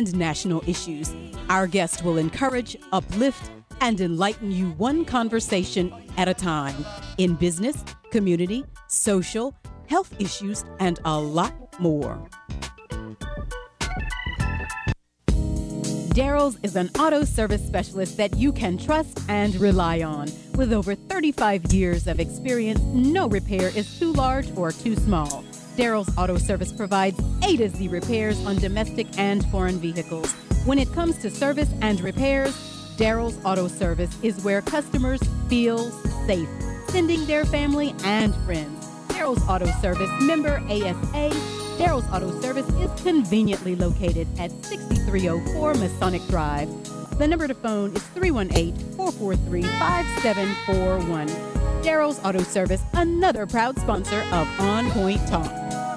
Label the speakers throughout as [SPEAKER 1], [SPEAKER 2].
[SPEAKER 1] and national issues. Our guest will encourage, uplift, and enlighten you one conversation at a time in business, community, social, health issues, and a lot more. Daryl's is an auto service specialist that you can trust and rely on. With over 35 years of experience, no repair is too large or too small. Daryl's Auto Service provides A to Z repairs on domestic and foreign vehicles. When it comes to service and repairs, Daryl's Auto Service is where customers feel safe, sending their family and friends. Daryl's Auto Service, member ASA. Daryl's Auto Service is conveniently located at 6304 Masonic Drive. The number to phone is 318-443-5741. Daryl's Auto Service, another proud sponsor of On Point Talk.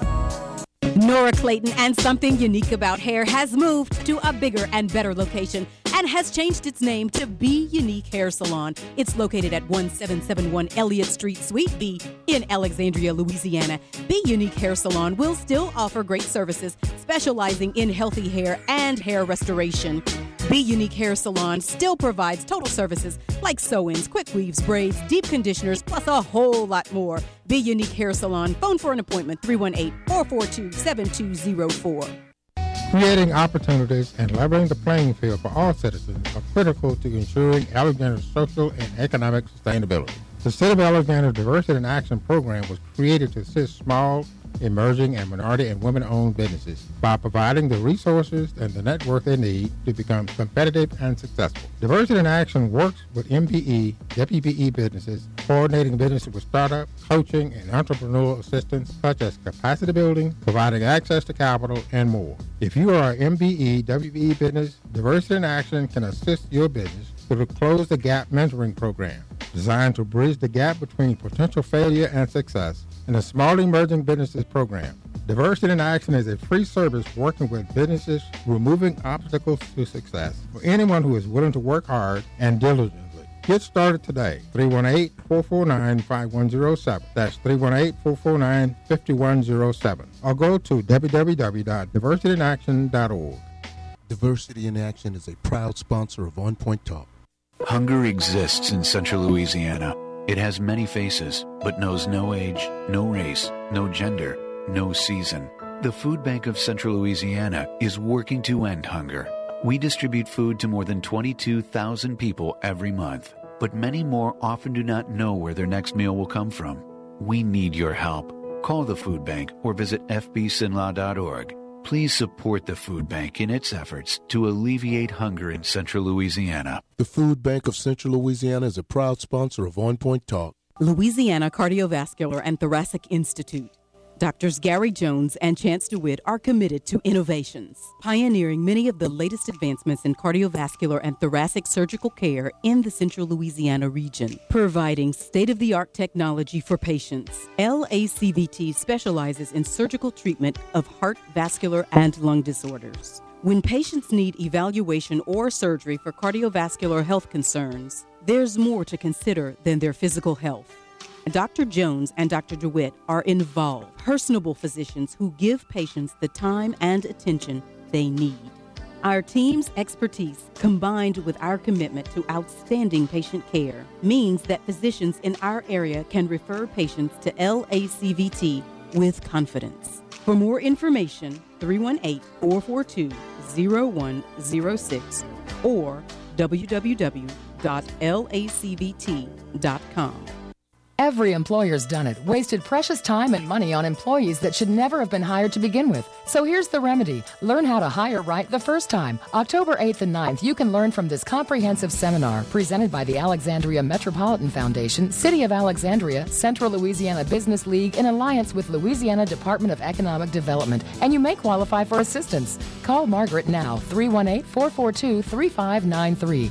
[SPEAKER 1] Nora Clayton and Something Unique About Hair has moved to a bigger and better location and has changed its name to Be Unique Hair Salon. It's located at 1771 Elliott Street, Suite B in Alexandria, Louisiana. Be Unique Hair Salon will still offer great services, specializing in healthy hair and hair restoration. Be Unique Hair Salon still provides total services like sew-ins, quick weaves, braids, deep conditioners, plus a whole lot more. Be Unique Hair Salon. Phone for an appointment, 318-442-7204.
[SPEAKER 2] Creating opportunities and leveling the playing field for all citizens are critical to ensuring Alexandria's social and economic sustainability. The City of Alexandria Diversity in Action Program was created to assist small, emerging, and minority and women-owned businesses by providing the resources and the network they need to become competitive and successful. Diversity in Action works with MPE, WPE businesses, coordinating businesses with startup, coaching, and entrepreneurial assistance such as capacity building, providing access to capital, and more. If you are an MPE, WPE business, Diversity in Action can assist your business through the Close the Gap mentoring program, designed to bridge the gap between potential failure and success, and the Small Emerging Businesses Program. Diversity in Action is a free service working with businesses, removing obstacles to success for anyone who is willing to work hard and diligently. Get started today, 318-449-5107. That's 318-449-5107. Or go to www.diversityinaction.org.
[SPEAKER 3] Diversity in Action is a proud sponsor of On Point Talk.
[SPEAKER 4] Hunger exists in central Louisiana. It has many faces, but knows no age, no race, no gender, no season. The Food Bank of Central Louisiana is working to end hunger. We distribute food to more than 22,000 people every month, but many more often do not know where their next meal will come from. We need your help. Call the Food Bank or visit fbsinlaw.org. Please support the Food Bank in its efforts to alleviate hunger in Central Louisiana.
[SPEAKER 3] The Food Bank of Central Louisiana is a proud sponsor of On Point Talk.
[SPEAKER 1] Louisiana Cardiovascular and Thoracic Institute. Doctors Gary Jones and Chance DeWitt are committed to innovations, pioneering many of the latest advancements in cardiovascular and thoracic surgical care in the Central Louisiana region, providing state-of-the-art technology for patients. LACVT specializes in surgical treatment of heart, vascular, and lung disorders. When patients need evaluation or surgery for cardiovascular health concerns, there's more to consider than their physical health. Dr. Jones and Dr. DeWitt are involved, personable physicians who give patients the time and attention they need. Our team's expertise, combined with our commitment to outstanding patient care, means that physicians in our area can refer patients to LACVT with confidence. For more information, 318-442-0106 or www.lacvt.com.
[SPEAKER 5] Every employer's done it, wasted precious time and money on employees that should never have been hired to begin with. So here's the remedy. Learn how to hire right the first time. October 8th and 9th, you can learn from this comprehensive seminar presented by the Alexandria Metropolitan Foundation, City of Alexandria, Central Louisiana Business League in alliance with Louisiana Department of Economic Development, and you may qualify for assistance. Call Margaret now, 318-442-3593,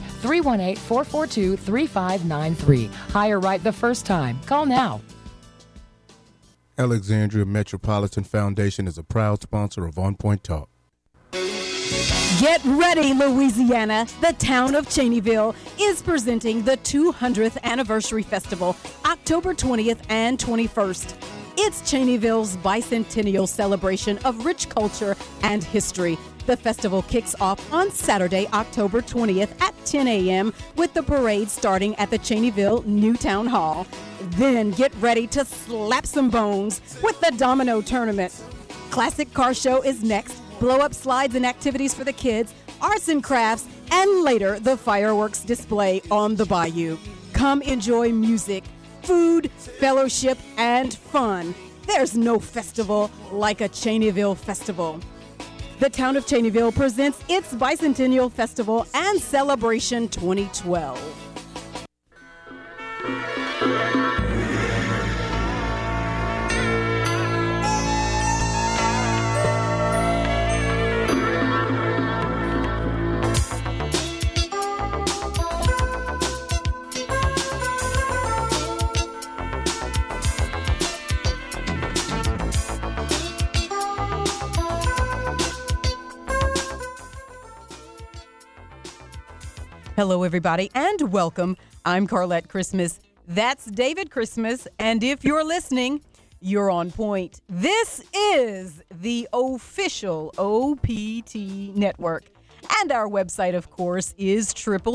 [SPEAKER 5] 318-442-3593. Hire right the first time. Call now.
[SPEAKER 3] Alexandria Metropolitan Foundation is a proud sponsor of On Point Talk.
[SPEAKER 1] Get ready, Louisiana. The town of Cheneyville is presenting the 200th Anniversary Festival, October 20th and 21st. It's Cheneyville's bicentennial celebration of rich culture and history, The festival kicks off on Saturday, October 20th at 10 a.m. with the parade starting at the Cheneyville New Town Hall. Then get ready to slap some bones with the Domino Tournament. Classic Car Show is next, blow-up slides and activities for the kids, arts and crafts, and later the fireworks display on the bayou. Come enjoy music, food, fellowship, and fun. There's no festival like a Cheneyville festival. The town of Cheneyville presents its Bicentennial Festival and Celebration 2012. Hello, everybody, and welcome. I'm Carlette Christmas. That's David Christmas, and if you're listening, you're on point. This is the official OPT network, and our website, of course, is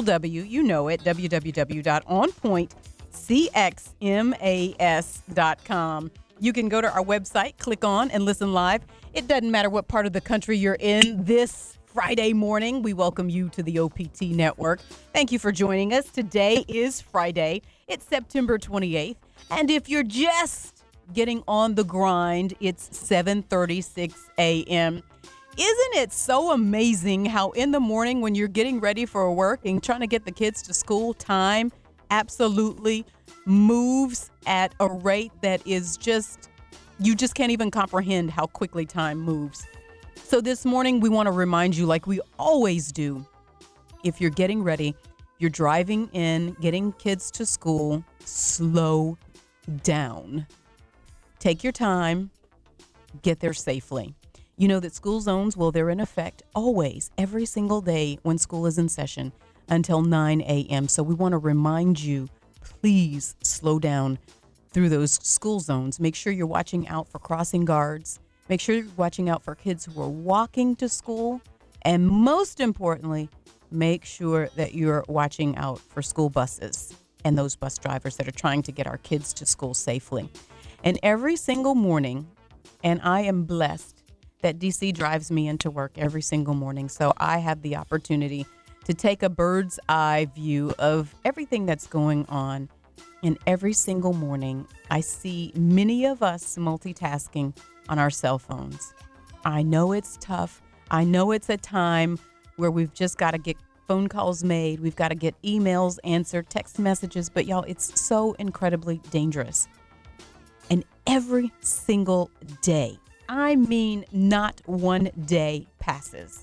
[SPEAKER 1] www.onpointcxmas.com. You can go to our website, click on, and listen live. It doesn't matter what part of the country you're in this Friday morning. We welcome you to the OPT network. Thank you for joining us. Today is Friday. It's September 28th. And if you're just getting on the grind, it's 7:36 a.m. Isn't it so amazing how in the morning when you're getting ready for work and trying to get the kids to school, time absolutely moves at a rate that is you just can't even comprehend how quickly time moves. So this morning, we want to remind you, like we always do, if you're getting ready, you're driving in, getting kids to school, slow down. Take your time, get there safely. You know that school zones, well, they're in effect always, every single day when school is in session until 9 a.m. So we want to remind you, please slow down through those school zones. Make sure you're watching out for crossing guards. Make sure you're watching out for kids who are walking to school. And most importantly, make sure that you're watching out for school buses and those bus drivers that are trying to get our kids to school safely. And every single morning, and I am blessed that DC drives me into work every single morning. So I have the opportunity to take a bird's eye view of everything that's going on. And every single morning, I see many of us multitasking on our cell phones. I know it's tough. I know it's a time where we've just got to get phone calls made. We've got to get emails answered, text messages. But y'all, it's so incredibly dangerous. And every single day, I mean, not one day passes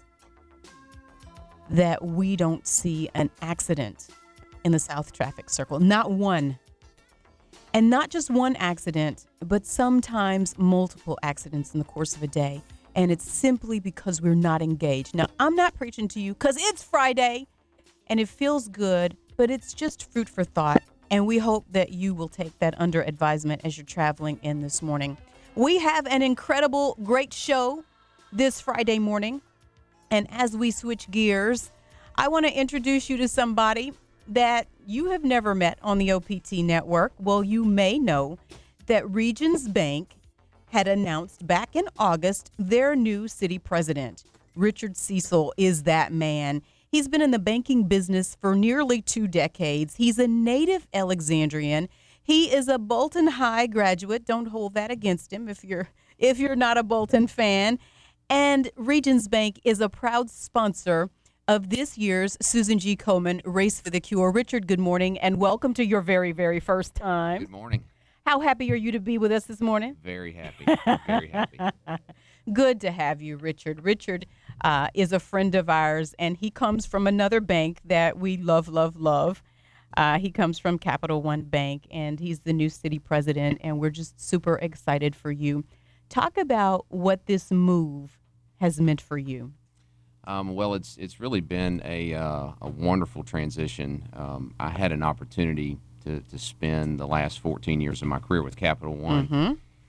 [SPEAKER 1] that we don't see an accident in the South Traffic Circle. Not one. And not just one accident, but sometimes multiple accidents in the course of a day. And it's simply because we're not engaged. Now, I'm not preaching to you because it's Friday and it feels good, but it's just food for thought. And we hope that you will take that under advisement as you're traveling in this morning. We have an incredible, great show this Friday morning. And as we switch gears, I want to introduce you to somebody that you have never met on the OPT network. Well, you may know that Regions Bank had announced back in August their new city president. Richard Cecil is that man. He's been in the banking business for nearly 2 decades. He's a native Alexandrian. He is a Bolton High graduate. Don't hold that against him if you're not a Bolton fan. And Regions Bank is a proud sponsor of this year's Susan G. Komen Race for the Cure. Richard, good morning, and welcome to your very, very first time.
[SPEAKER 6] Good morning.
[SPEAKER 1] How happy are you to be with us this morning?
[SPEAKER 6] Very happy. Very happy.
[SPEAKER 1] Good to have you, Richard. Richard is a friend of ours, and he comes from another bank that we love, love, love. He comes from Capital One Bank, and he's the new city president, and we're just super excited for you. Talk about what this move has meant for you.
[SPEAKER 6] Well, it's really been a wonderful transition. I had an opportunity to spend the last 14 years of my career with Capital One.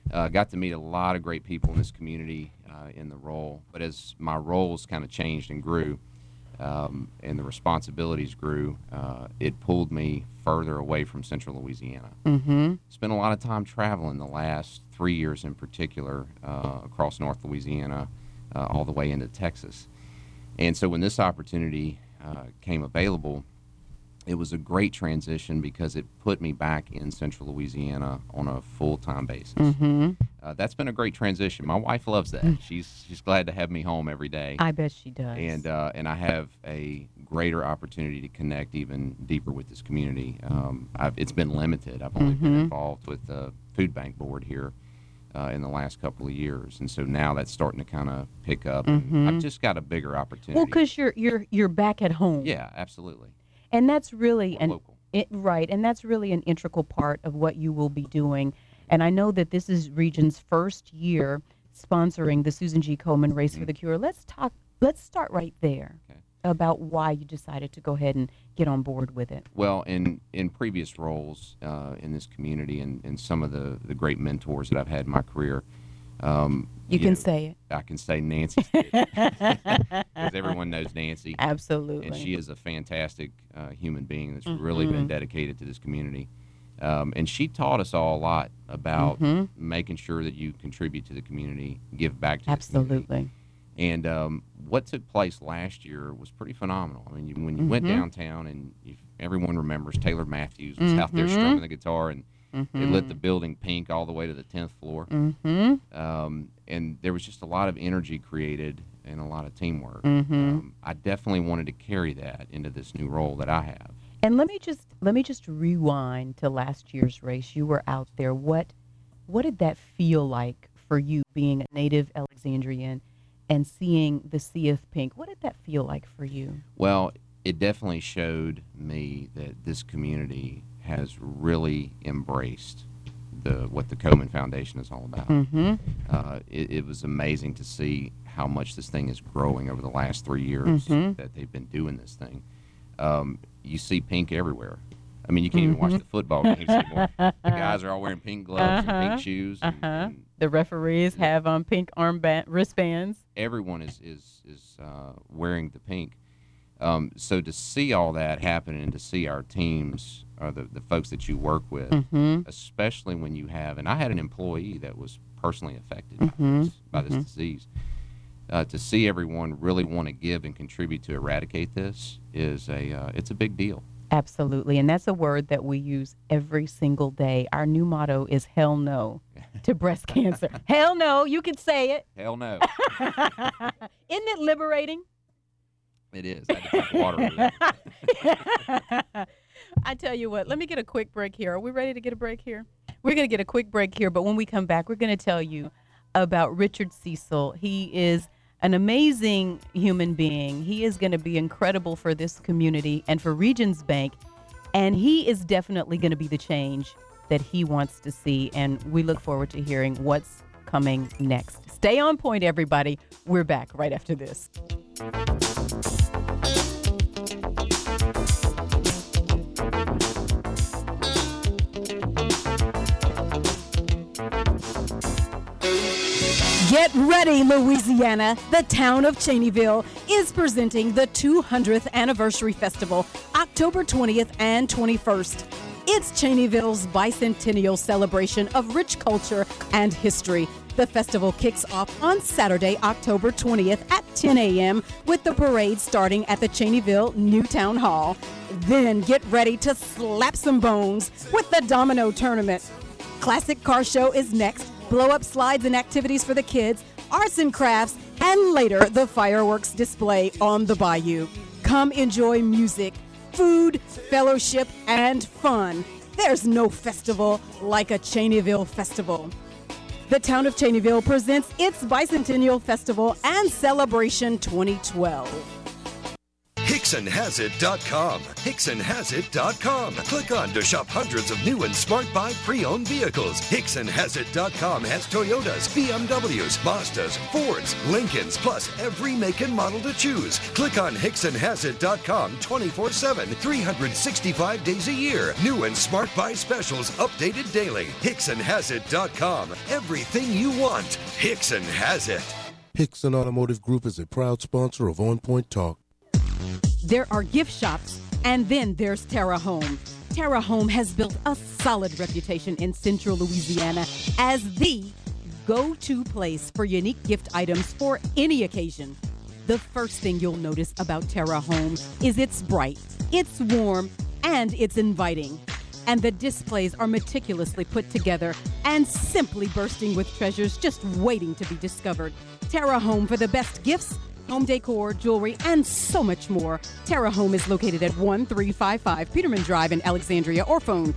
[SPEAKER 6] Got to meet a lot of great people in this community in the role. But as my roles kind of changed and grew, and the responsibilities grew, it pulled me further away from Central Louisiana. Spent a lot of time traveling the last 3 years in particular, across North Louisiana, all the way into Texas. And so when this opportunity came available, it was a great transition because it put me back in Central Louisiana on a full-time basis. That's been a great transition. My wife loves that. She's glad to have me home every day.
[SPEAKER 7] I bet she does.
[SPEAKER 6] And I have a greater opportunity to connect even deeper with this community. It's been limited. I've only been involved with the food bank board here in the last couple of years, and so now that's starting to kind of pick up. And I've just got a bigger opportunity.
[SPEAKER 7] Well, because you're back at home.
[SPEAKER 6] Yeah, absolutely.
[SPEAKER 7] And that's really
[SPEAKER 6] Local.
[SPEAKER 7] And that's really an integral part of what you will be doing. And I know that this is Region's first year sponsoring the Susan G. Komen Race for the Cure. Let's start right there about why you decided to go ahead and get on board with it.
[SPEAKER 6] Well, in previous roles in this community and some of the great mentors that I've had in my career,
[SPEAKER 7] you can say it.
[SPEAKER 6] I can say Nancy's kid, because everyone knows Nancy.
[SPEAKER 7] Absolutely.
[SPEAKER 6] And she is a fantastic human being that's really been dedicated to this community. And she taught us all a lot about making sure that you contribute to the community, give back to the community.
[SPEAKER 7] Absolutely.
[SPEAKER 6] And what took place last year was pretty phenomenal. I mean, when you went downtown, and everyone remembers Taylor Matthews was out there strumming the guitar, and they lit the building pink all the way to the 10th floor. And there was just a lot of energy created and a lot of teamwork. I definitely wanted to carry that into this new role that I have.
[SPEAKER 7] And let me just rewind to last year's race. You were out there. What did that feel like for you, being a native Alexandrian and seeing the sea of pink? What did that feel like for you?
[SPEAKER 6] Well, it definitely showed me that this community has really embraced what the Komen Foundation is all about. It was amazing to see how much this thing is growing over the last 3 years that they've been doing this thing. You see pink everywhere. I mean, you can't even watch the football games anymore. The guys are all wearing pink gloves and pink shoes. And
[SPEAKER 7] the referees have on pink wristbands.
[SPEAKER 6] Everyone is wearing the pink. So to see all that happen and to see our teams, or the folks that you work with, especially when you have, and I had an employee that was personally affected by this disease, to see everyone really want to give and contribute to eradicate this is it's a big deal.
[SPEAKER 7] Absolutely, and that's a word that we use every single day. Our new motto is "Hell no" to breast cancer. Hell no, you can say it.
[SPEAKER 6] Hell no.
[SPEAKER 7] Isn't it liberating?
[SPEAKER 6] It is. I had to drink water over that.
[SPEAKER 7] I tell you what, let me get a quick break here. Are we ready to get a break here? We're going to get a quick break here, but when we come back, we're going to tell you about Richard Cecil. He is an amazing human being. He is going to be incredible for this community and for Regions Bank, and he is definitely going to be the change that he wants to see, and we look forward to hearing what's coming next. Stay on point, everybody. We're back right after this. Get ready, Louisiana. The town of Cheneyville is presenting the 200th Anniversary Festival, October 20th and 21st. It's Cheneyville's bicentennial celebration of rich culture and history. The festival kicks off on Saturday, October 20th at 10 a.m. with the parade starting at the Cheneyville New Town Hall. Then get ready to slap some bones with the Domino Tournament. Classic Car Show is next. Blow-up slides and activities for the kids, arts and crafts, and later the fireworks display on the bayou. Come enjoy music, food, fellowship, and fun. There's no festival like a Cheneyville festival. The town of Cheneyville presents its Bicentennial Festival and Celebration 2012.
[SPEAKER 8] HicksonHasIt.com. HicksonHasIt.com. Click on to shop hundreds of new and Smart Buy pre-owned vehicles. HicksonHasIt.com has Toyotas, BMWs, Mazdas, Fords, Lincolns, plus every make and model to choose. Click on HicksonHasIt.com 24/7, 365 days a year. New and Smart Buy specials updated daily. HicksonHasIt.com. Everything you want. Hickson has it.
[SPEAKER 3] Hickson Automotive Group is a proud sponsor of On Point Talk.
[SPEAKER 7] There are gift shops, and then there's Terra Home. Terra Home has built a solid reputation in Central Louisiana as the go-to place for unique gift items for any occasion. The first thing you'll notice about Terra Home is it's bright, it's warm, and it's inviting. And the displays are meticulously put together and simply bursting with treasures just waiting to be discovered. Terra Home for the best gifts, home decor, jewelry, and so much more. Terra Home is located at 1355 Peterman Drive in Alexandria, or phone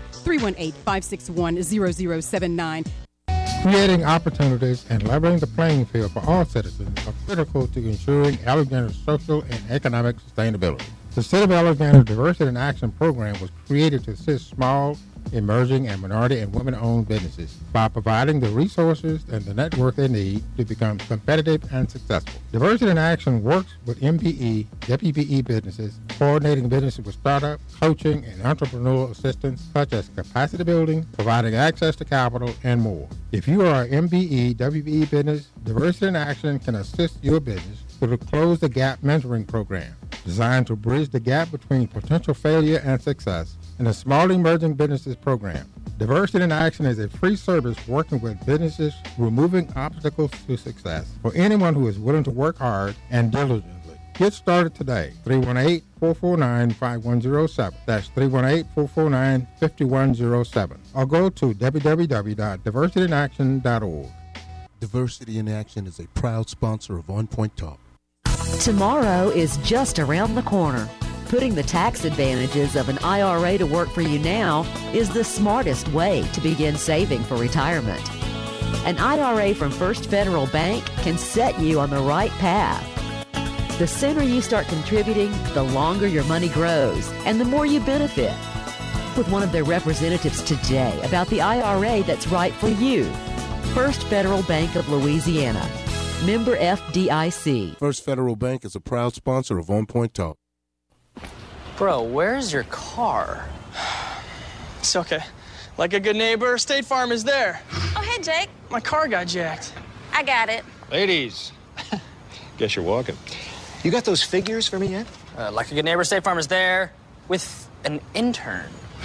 [SPEAKER 7] 318-561-0079.
[SPEAKER 2] Creating opportunities and leveling the playing field for all citizens are critical to ensuring Alexandria's social and economic sustainability. The City of Alexandria Diversity in Action program was created to assist small, emerging, and minority and women-owned businesses by providing the resources and the network they need to become competitive and successful. Diversity in Action works with MBE, WBE businesses, coordinating businesses with startup, coaching, and entrepreneurial assistance such as capacity building, providing access to capital, and more. If you are an MBE, WBE business, Diversity in Action can assist your business through the Close the Gap Mentoring Program, designed to bridge the gap between potential failure and success, and the Small Emerging Businesses Program. Diversity in Action is a free service working with businesses removing obstacles to success for anyone who is willing to work hard and diligently. Get started today. 318-449-5107. That's 318-449-5107. Or go to www.diversityinaction.org.
[SPEAKER 3] Diversity in Action is a proud sponsor of On Point Talk.
[SPEAKER 9] Tomorrow is just around the corner. Putting the tax advantages of an IRA to work for you now is the smartest way to begin saving for retirement. An IRA from First Federal Bank can set you on the right path. The sooner you start contributing, the longer your money grows and the more you benefit. With one of their representatives today about the IRA that's right for you. First Federal Bank of Louisiana. Member FDIC.
[SPEAKER 3] First Federal Bank is a proud sponsor of On Point Talk.
[SPEAKER 10] Bro, where's your car? It's okay. Like a good neighbor, State Farm is there.
[SPEAKER 11] Oh, hey, Jake.
[SPEAKER 10] My car got jacked.
[SPEAKER 11] I got it.
[SPEAKER 12] Ladies, guess you're walking. You got those figures for me yet?
[SPEAKER 10] Like a good neighbor, State Farm is there with an intern.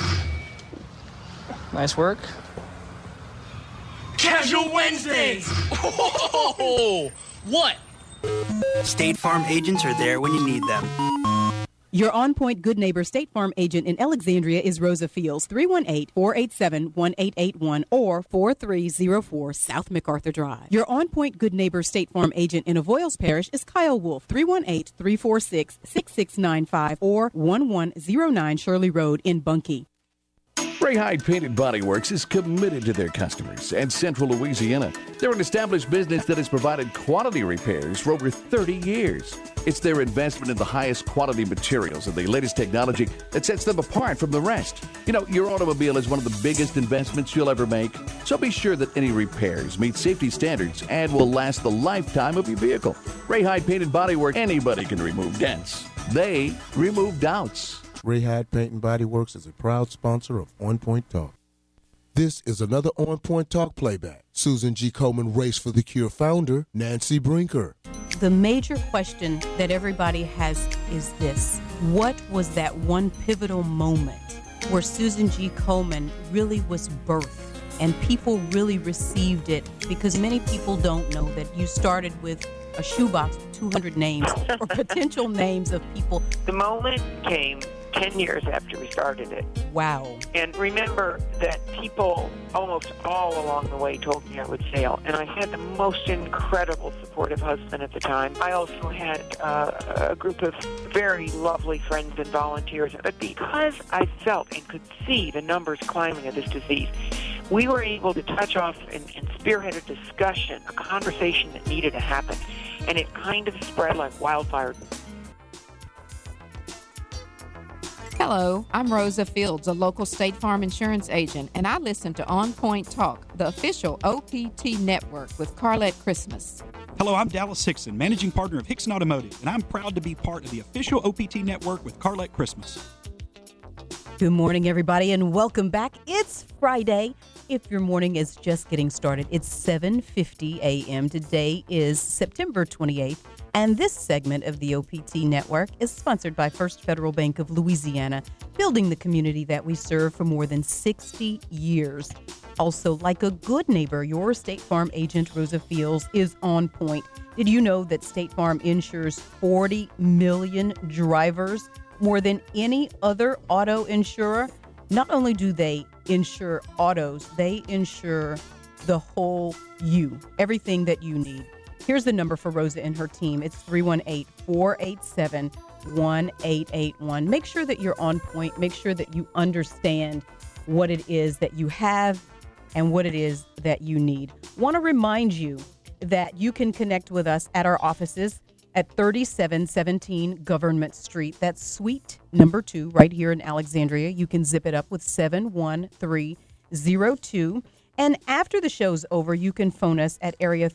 [SPEAKER 10] Nice work.
[SPEAKER 13] Casual Wednesdays! Oh, what?
[SPEAKER 14] State Farm agents are there when you need them.
[SPEAKER 1] Your on-point Good Neighbor State Farm agent in Alexandria is Rosa Fields, 318-487-1881 or 4304 South MacArthur Drive. Your on-point Good Neighbor State Farm agent in Avoyles Parish is Kyle Wolf, 318-346-6695 or 1109 Shirley Road in Bunkie.
[SPEAKER 15] Ray Hyde Painted Body Works is committed to their customers and Central Louisiana. They're an established business that has provided quality repairs for over 30 years. It's their investment in the highest quality materials and the latest technology that sets them apart from the rest. You know, your automobile is one of the biggest investments you'll ever make, so be sure that any repairs meet safety standards and will last the lifetime of your vehicle. Ray Hyde Painted Body Works, anybody can remove dents. They remove doubts.
[SPEAKER 3] Ray Hyde Paint and Body Works is a proud sponsor of On Point Talk. This is another On Point Talk playback. Susan G. Komen Race for the Cure founder, Nancy Brinker.
[SPEAKER 1] The major question that everybody has is this: what was that one pivotal moment where Susan G. Komen really was birthed and people really received it? Because many people don't know that you started with a shoebox with 200 names or potential names of people.
[SPEAKER 16] The moment came 10 years after we started it.
[SPEAKER 1] Wow.
[SPEAKER 16] And remember that people almost all along the way told me I would fail. And I had the most incredible supportive husband at the time. I also had a group of very lovely friends and volunteers. But because I felt and could see the numbers climbing of this disease, we were able to touch off and spearhead a discussion, a conversation that needed to happen. And it kind of spread like wildfire.
[SPEAKER 11] Hello, I'm Rosa Fields, a local State Farm insurance agent, and I listen to On Point Talk, the official OPT network with Carlette Christmas.
[SPEAKER 17] Hello, I'm Dallas Hickson, managing partner of Hickson Automotive, and I'm proud to be part of the official OPT network with Carlette Christmas.
[SPEAKER 7] Good morning, everybody, and welcome back. It's Friday. If your morning is just getting started, it's 7:50 a.m. Today is September 28th, and this segment of the OPT Network is sponsored by First Federal Bank of Louisiana, building the community that we serve for more than 60 years. Also, like a good neighbor, your State Farm agent, Rosa Fields, is on point. Did you know that State Farm insures 40 million drivers, more than any other auto insurer? Not only do they insure autos, they insure the whole you, everything that you need. Here's the number for Rosa and her team. It's 318-487-1881. Make sure that you're on point. Make sure that you understand what it is that you have and what it is that you need. Want to remind you that you can connect with us at our offices at 3717 Government Street. That's suite number 2 right here in Alexandria. You can zip it up with 71302. And after the show's over, you can phone us at area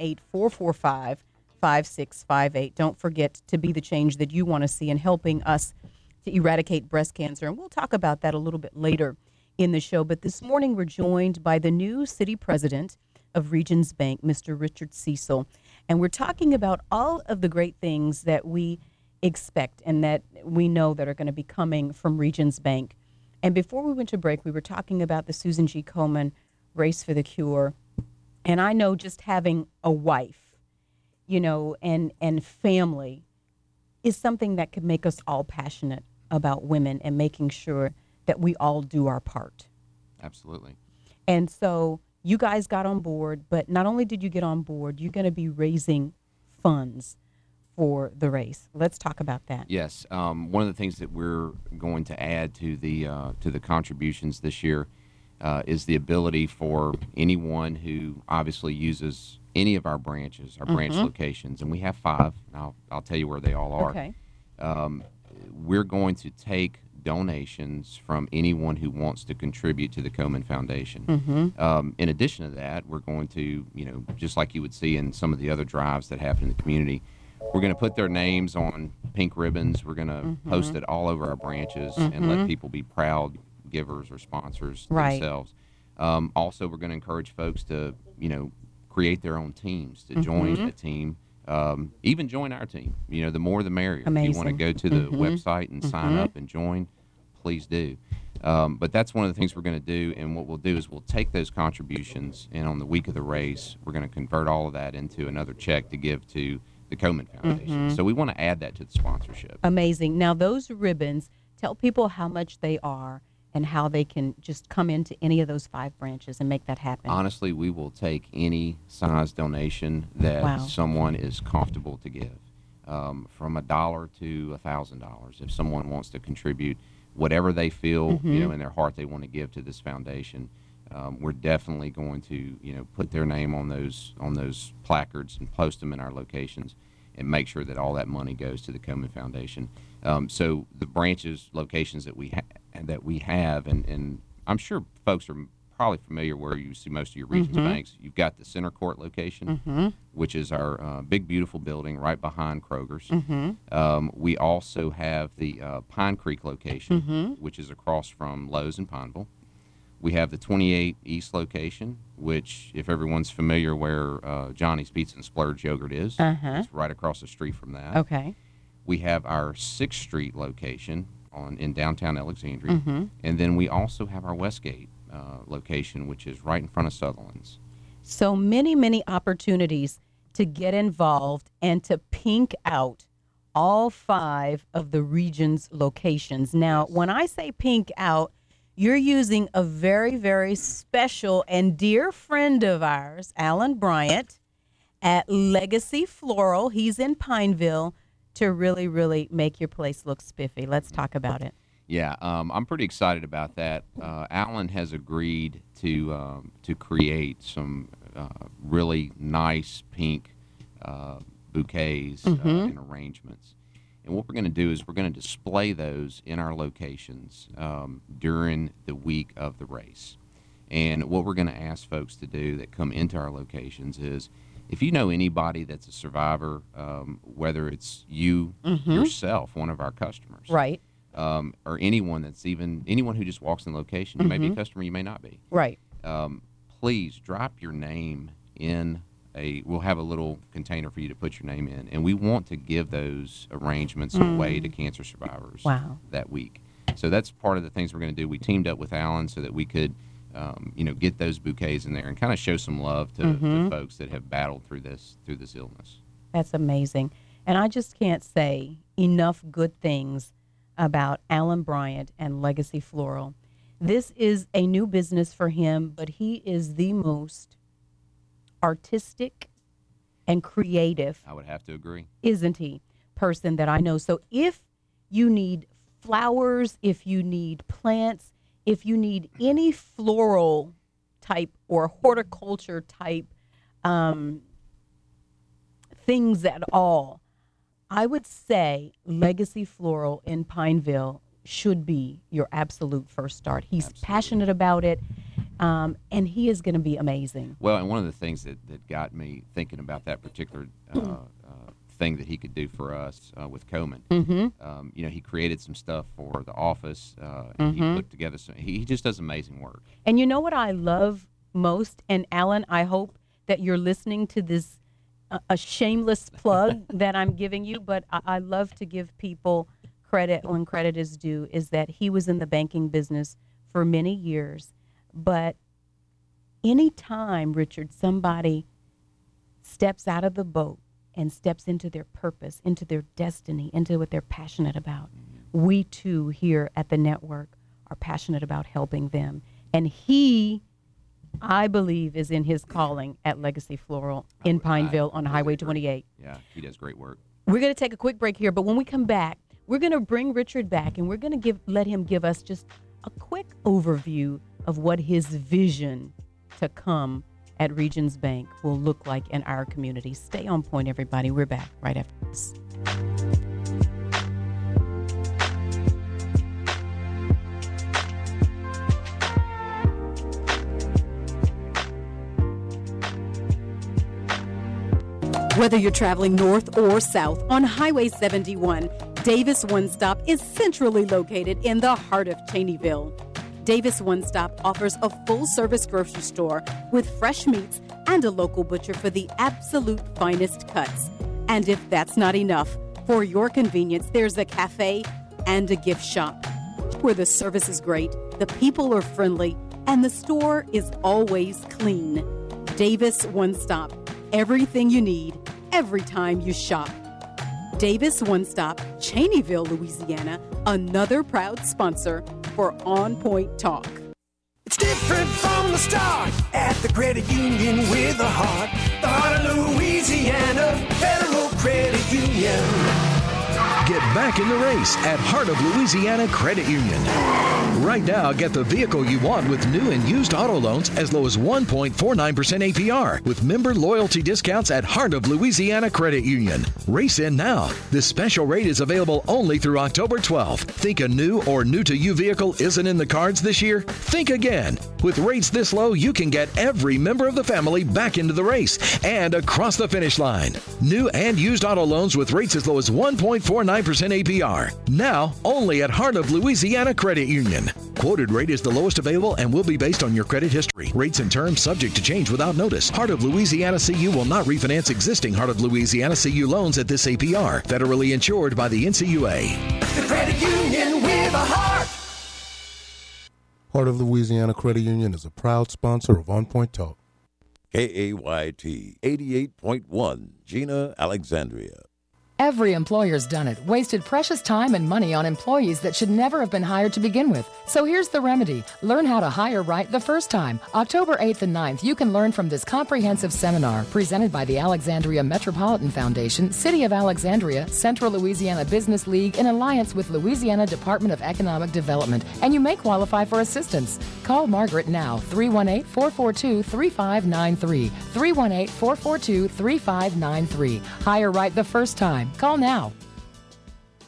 [SPEAKER 7] 318-445-5658. Don't forget to be the change that you want to see in helping us to eradicate breast cancer. And we'll talk about that a little bit later in the show. But this morning, we're joined by the new city president of Regions Bank, Mr. Richard Cecil. And we're talking about all of the great things that we expect and that we know that are going to be coming from Regions Bank. And before we went to break, we were talking about the Susan G. Komen Race for the Cure. And I know just having a wife, you know, and family is something that could make us all passionate about women and making sure that we all do our part.
[SPEAKER 6] Absolutely.
[SPEAKER 7] And so you guys got on board, but not only did you get on board, you're going to be raising funds for the race. Let's talk about that.
[SPEAKER 6] Yes. One of the things that we're going to add to the contributions this year is the ability for anyone who obviously uses any of our branches, our branch locations, and we have 5. I'll tell you where they all are.
[SPEAKER 7] Okay.
[SPEAKER 6] We're going to take donations from anyone who wants to contribute to the Komen Foundation. In addition to that, we're going to, just like you would see in some of the other drives that happen in the community, we're going to put their names on pink ribbons. We're going to post it all over our branches and let people be proud givers or sponsors themselves. Also, we're going to encourage folks to, create their own teams, to join a team. Even join our team. The more the merrier.
[SPEAKER 7] Amazing.
[SPEAKER 6] If you want to go to the website and sign up and join, please do. But that's one of the things we're going to do, and what we'll do is we'll take those contributions, and on the week of the race, we're going to convert all of that into another check to give to the Komen Foundation. So we want to add that to the sponsorship.
[SPEAKER 7] Amazing. Now, those ribbons, tell people how much they are and how they can just come into any of those 5 branches and make that happen.
[SPEAKER 6] Honestly, we will take any size donation that someone is comfortable to give, from $1 to $1,000. If someone wants to contribute whatever they feel, in their heart they want to give to this foundation, we're definitely going to, put their name on those placards and post them in our locations and make sure that all that money goes to the Komen Foundation. So the branches, locations that we have, and I'm sure folks are probably familiar where you see most of your Regions banks. You've got the Center Court location, which is our big, beautiful building right behind Kroger's. We also have the Pine Creek location, which is across from Lowe's in Pineville. We have the 28 East location, which, if everyone's familiar where Johnny's Pizza and Splurge Yogurt is, it's right across the street from that.
[SPEAKER 7] Okay.
[SPEAKER 6] We have our 6th Street location in downtown Alexandria. And then we also have our Westgate location, which is right in front of Sutherland's.
[SPEAKER 7] So many, many opportunities to get involved and to pink out all 5 of the region's locations. Now, when I say pink out, you're using a very, very special and dear friend of ours, Alan Bryant, at Legacy Floral. He's in Pineville to really, really make your place look spiffy. Let's talk about it.
[SPEAKER 6] Yeah, I'm pretty excited about that. Alan has agreed to create some really nice pink bouquets and arrangements. And what we're going to do is we're going to display those in our locations during the week of the race. And what we're going to ask folks to do that come into our locations is, if you know anybody that's a survivor, whether it's you yourself, one of our customers,
[SPEAKER 7] right,
[SPEAKER 6] or anyone who just walks in the location, you may be a customer, you may not be,
[SPEAKER 7] right.
[SPEAKER 6] Please drop your name in we'll have a little container for you to put your name in, and we want to give those arrangements away to cancer survivors that week. So that's part of the things we're going to do. We teamed up with Alan so that we could get those bouquets in there and kind of show some love to folks that have battled through this illness.
[SPEAKER 7] That's amazing. And I just can't say enough good things about Alan Bryant and Legacy Floral. This is a new business for him, but he is the most artistic and creative,
[SPEAKER 6] I would have to agree,
[SPEAKER 7] isn't he, person that I know. So if you need flowers, if you need plants, if you need any floral type or horticulture type things at all, I would say Legacy Floral in Pineville should be your absolute first start. He's passionate about it, and he is going to be amazing.
[SPEAKER 6] Well, and one of the things that got me thinking about that particular thing that he could do for us with Komen, he created some stuff for the office, and he put together he just does amazing work.
[SPEAKER 7] And you know what I love most, and Alan, I hope that you're listening to this, a shameless plug that I'm giving you, but I love to give people credit when credit is due, is that he was in the banking business for many years. But anytime, Richard, somebody steps out of the boat and steps into their purpose, into their destiny, into what they're passionate about, we too here at the network are passionate about helping them. And he, I believe, is in his calling at Legacy Floral in Pineville on Highway 28.
[SPEAKER 6] Yeah, he does great work.
[SPEAKER 7] We're going to take a quick break here, but when we come back, we're going to bring Richard back, and we're going to let him give us just a quick overview of what his vision to come at Regions Bank will look like in our community. Stay on point, everybody. We're back right after this.
[SPEAKER 1] Whether you're traveling north or south on Highway 71, Davis One Stop is centrally located in the heart of Cheneyville. Davis One Stop offers a full-service grocery store with fresh meats and a local butcher for the absolute finest cuts. And if that's not enough, for your convenience, there's a cafe and a gift shop where the service is great, the people are friendly, and the store is always clean. Davis One Stop. Everything you need, every time you shop. Davis One Stop, Cheneyville, Louisiana, another proud sponsor for On Point Talk.
[SPEAKER 18] It's different from the start at the credit union with a heart. The heart of Louisiana, Federal Credit Union.
[SPEAKER 19] Get back in the race at Heart of Louisiana Credit Union. Right now, get the vehicle you want with new and used auto loans as low as 1.49% APR with member loyalty discounts at Heart of Louisiana Credit Union. Race in now. This special rate is available only through October 12th. Think a new or new-to-you vehicle isn't in the cards this year? Think again. With rates this low, you can get every member of the family back into the race and across the finish line. New and used auto loans with rates as low as 1.49% APR. Now, only at Heart of Louisiana Credit Union. Quoted rate is the lowest available and will be based on your credit history. Rates and terms subject to change without notice. Heart of Louisiana CU will not refinance existing Heart of Louisiana CU loans at this APR. Federally insured by the NCUA.
[SPEAKER 18] The credit union with a heart.
[SPEAKER 3] Heart of Louisiana Credit Union is a proud sponsor of On Point Talk.
[SPEAKER 20] KAYT 88.1, Gina, Alexandria.
[SPEAKER 5] Every employer's done it, wasted precious time and money on employees that should never have been hired to begin with. So here's the remedy. Learn how to hire right the first time. October 8th and 9th, you can learn from this comprehensive seminar presented by the Alexandria Metropolitan Foundation, City of Alexandria, Central Louisiana Business League in alliance with Louisiana Department of Economic Development, and you may qualify for assistance. Call Margaret now, 318-442-3593, 318-442-3593. Hire right the first time. Call now.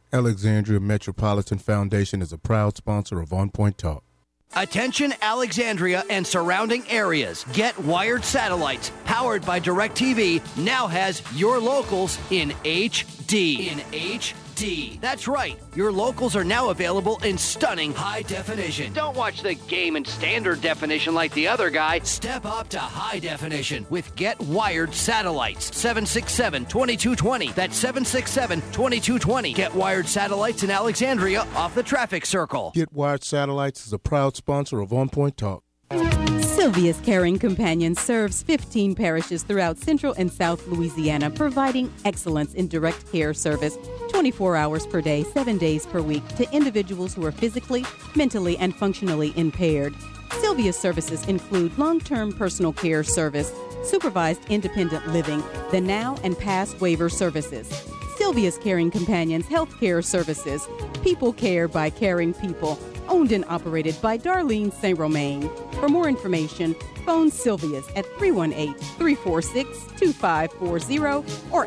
[SPEAKER 3] Alexandria Metropolitan Foundation is a proud sponsor of On Point Talk.
[SPEAKER 21] Attention Alexandria and surrounding areas. Get Wired Satellites, powered by DirecTV, now has your locals in HD. That's right. Your locals are now available in stunning high definition. Don't watch the game in standard definition like the other guy. Step up to high definition with Get Wired Satellites. 767-2220. That's 767-2220. Get Wired Satellites in Alexandria off the traffic circle.
[SPEAKER 3] Get Wired Satellites is a proud sponsor of On Point Talk.
[SPEAKER 1] Sylvia's Caring Companion serves 15 parishes throughout Central and South Louisiana, providing excellence in direct care service 24 hours per day, 7 days per week to individuals who are physically, mentally, and functionally impaired. Sylvia's services include long-term personal care service, supervised independent living, the now and past waiver services. Sylvia's Caring Companions Healthcare Services, people care by caring people, owned and operated by Darlene St. Romain. For more information, phone Sylvia's at 318-346-2540 or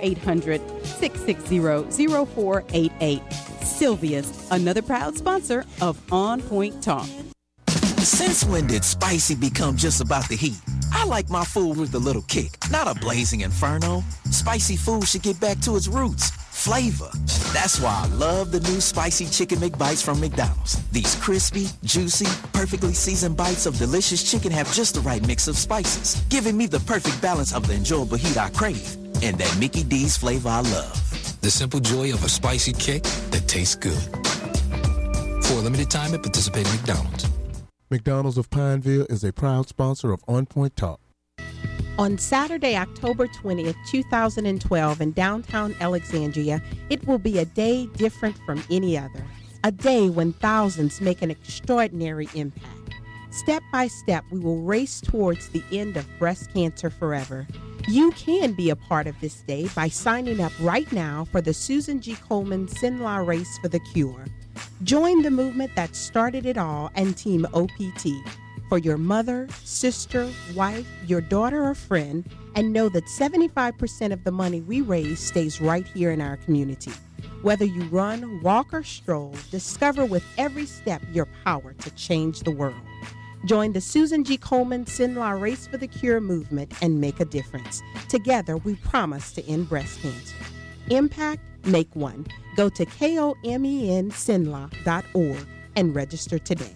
[SPEAKER 1] 800-660-0488. Sylvia's, another proud sponsor of On Point Talk.
[SPEAKER 22] Since when did spicy become just about the heat? I like my food with a little kick, not a blazing inferno. Spicy food should get back to its roots. Flavor. That's why I love the new Spicy Chicken McBites from McDonald's. These crispy, juicy, perfectly seasoned bites of delicious chicken have just the right mix of spices, giving me the perfect balance of the enjoyable heat I crave and that Mickey D's flavor I love.
[SPEAKER 23] The simple joy of a spicy kick that tastes good. For a limited time at participating McDonald's.
[SPEAKER 3] McDonald's of Pineville is a proud sponsor of On Point Talk.
[SPEAKER 24] On Saturday, October 20th, 2012, in downtown Alexandria, it will be a day different from any other. A day when thousands make an extraordinary impact. Step by step, we will race towards the end of breast cancer forever. You can be a part of this day by signing up right now for the Susan G. Komen Sinla Race for the Cure. Join the movement that started it all and Team OPT. For your mother, sister, wife, your daughter, or friend, and know that 75% of the money we raise stays right here in our community. Whether you run, walk, or stroll, discover with every step your power to change the world. Join the Susan G. Komen Sinla Race for the Cure movement and make a difference. Together, we promise to end breast cancer. Impact, make one. Go to komensinla.org and register today.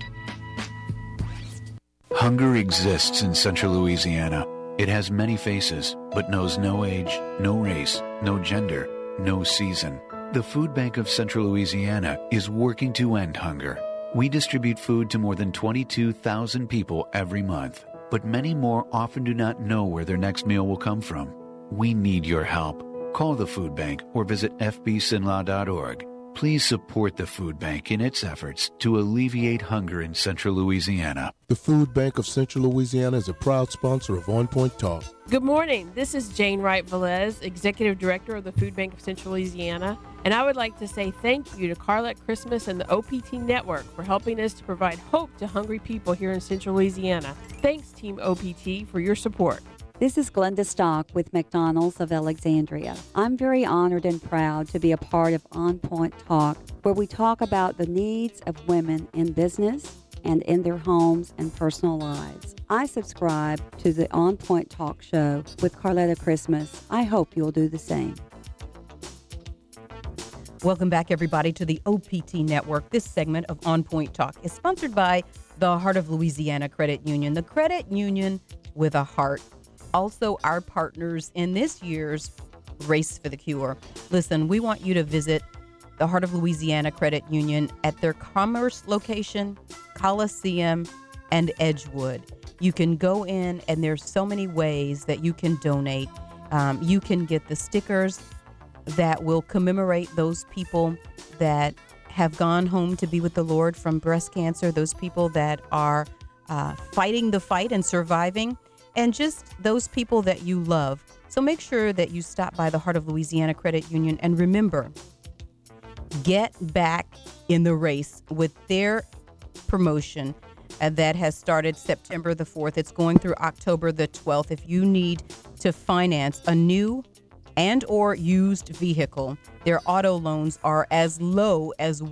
[SPEAKER 4] Hunger exists in Central Louisiana. It has many faces, but knows no age, no race, no gender, no season. The Food Bank of Central Louisiana is working to end hunger. We distribute food to more than 22,000 people every month, but many more often do not know where their next meal will come from. We need your help. Call the Food Bank or visit fbsinlaw.org. Please support the Food Bank in its efforts to alleviate hunger in Central Louisiana.
[SPEAKER 3] The Food Bank of Central Louisiana is a proud sponsor of On Point Talk.
[SPEAKER 25] Good morning. This is Jane Wright Velez, Executive Director of the Food Bank of Central Louisiana, and I would like to say thank you to Carlette Christmas and the OPT Network for helping us to provide hope to hungry people here in Central Louisiana. Thanks, Team OPT, for your support.
[SPEAKER 26] This is Glenda Stock with McDonald's of Alexandria. I'm very honored and proud to be a part of On Point Talk, where we talk about the needs of women in business and in their homes and personal lives. I subscribe to the On Point Talk show with Carletta Christmas. I hope you'll do the same.
[SPEAKER 1] Welcome back, everybody, to the OPT Network. This segment of On Point Talk is sponsored by the Heart of Louisiana Credit Union, the credit union with a heart. Also, our partners in this year's Race for the Cure. Listen, we want you to visit the Heart of Louisiana Credit Union at their Commerce location, Coliseum, and Edgewood. You can go in, and there's so many ways that you can donate. You can get the stickers that will commemorate those people that have gone home to be with the Lord from breast cancer, those people that are fighting the fight and surviving, and just those people that you love. So make sure that you stop by the Heart of Louisiana Credit Union, and remember, get back in the race with their promotion that has started September the 4th. It's going through October the 12th. If you need to finance a new and or used vehicle, their auto loans are as low as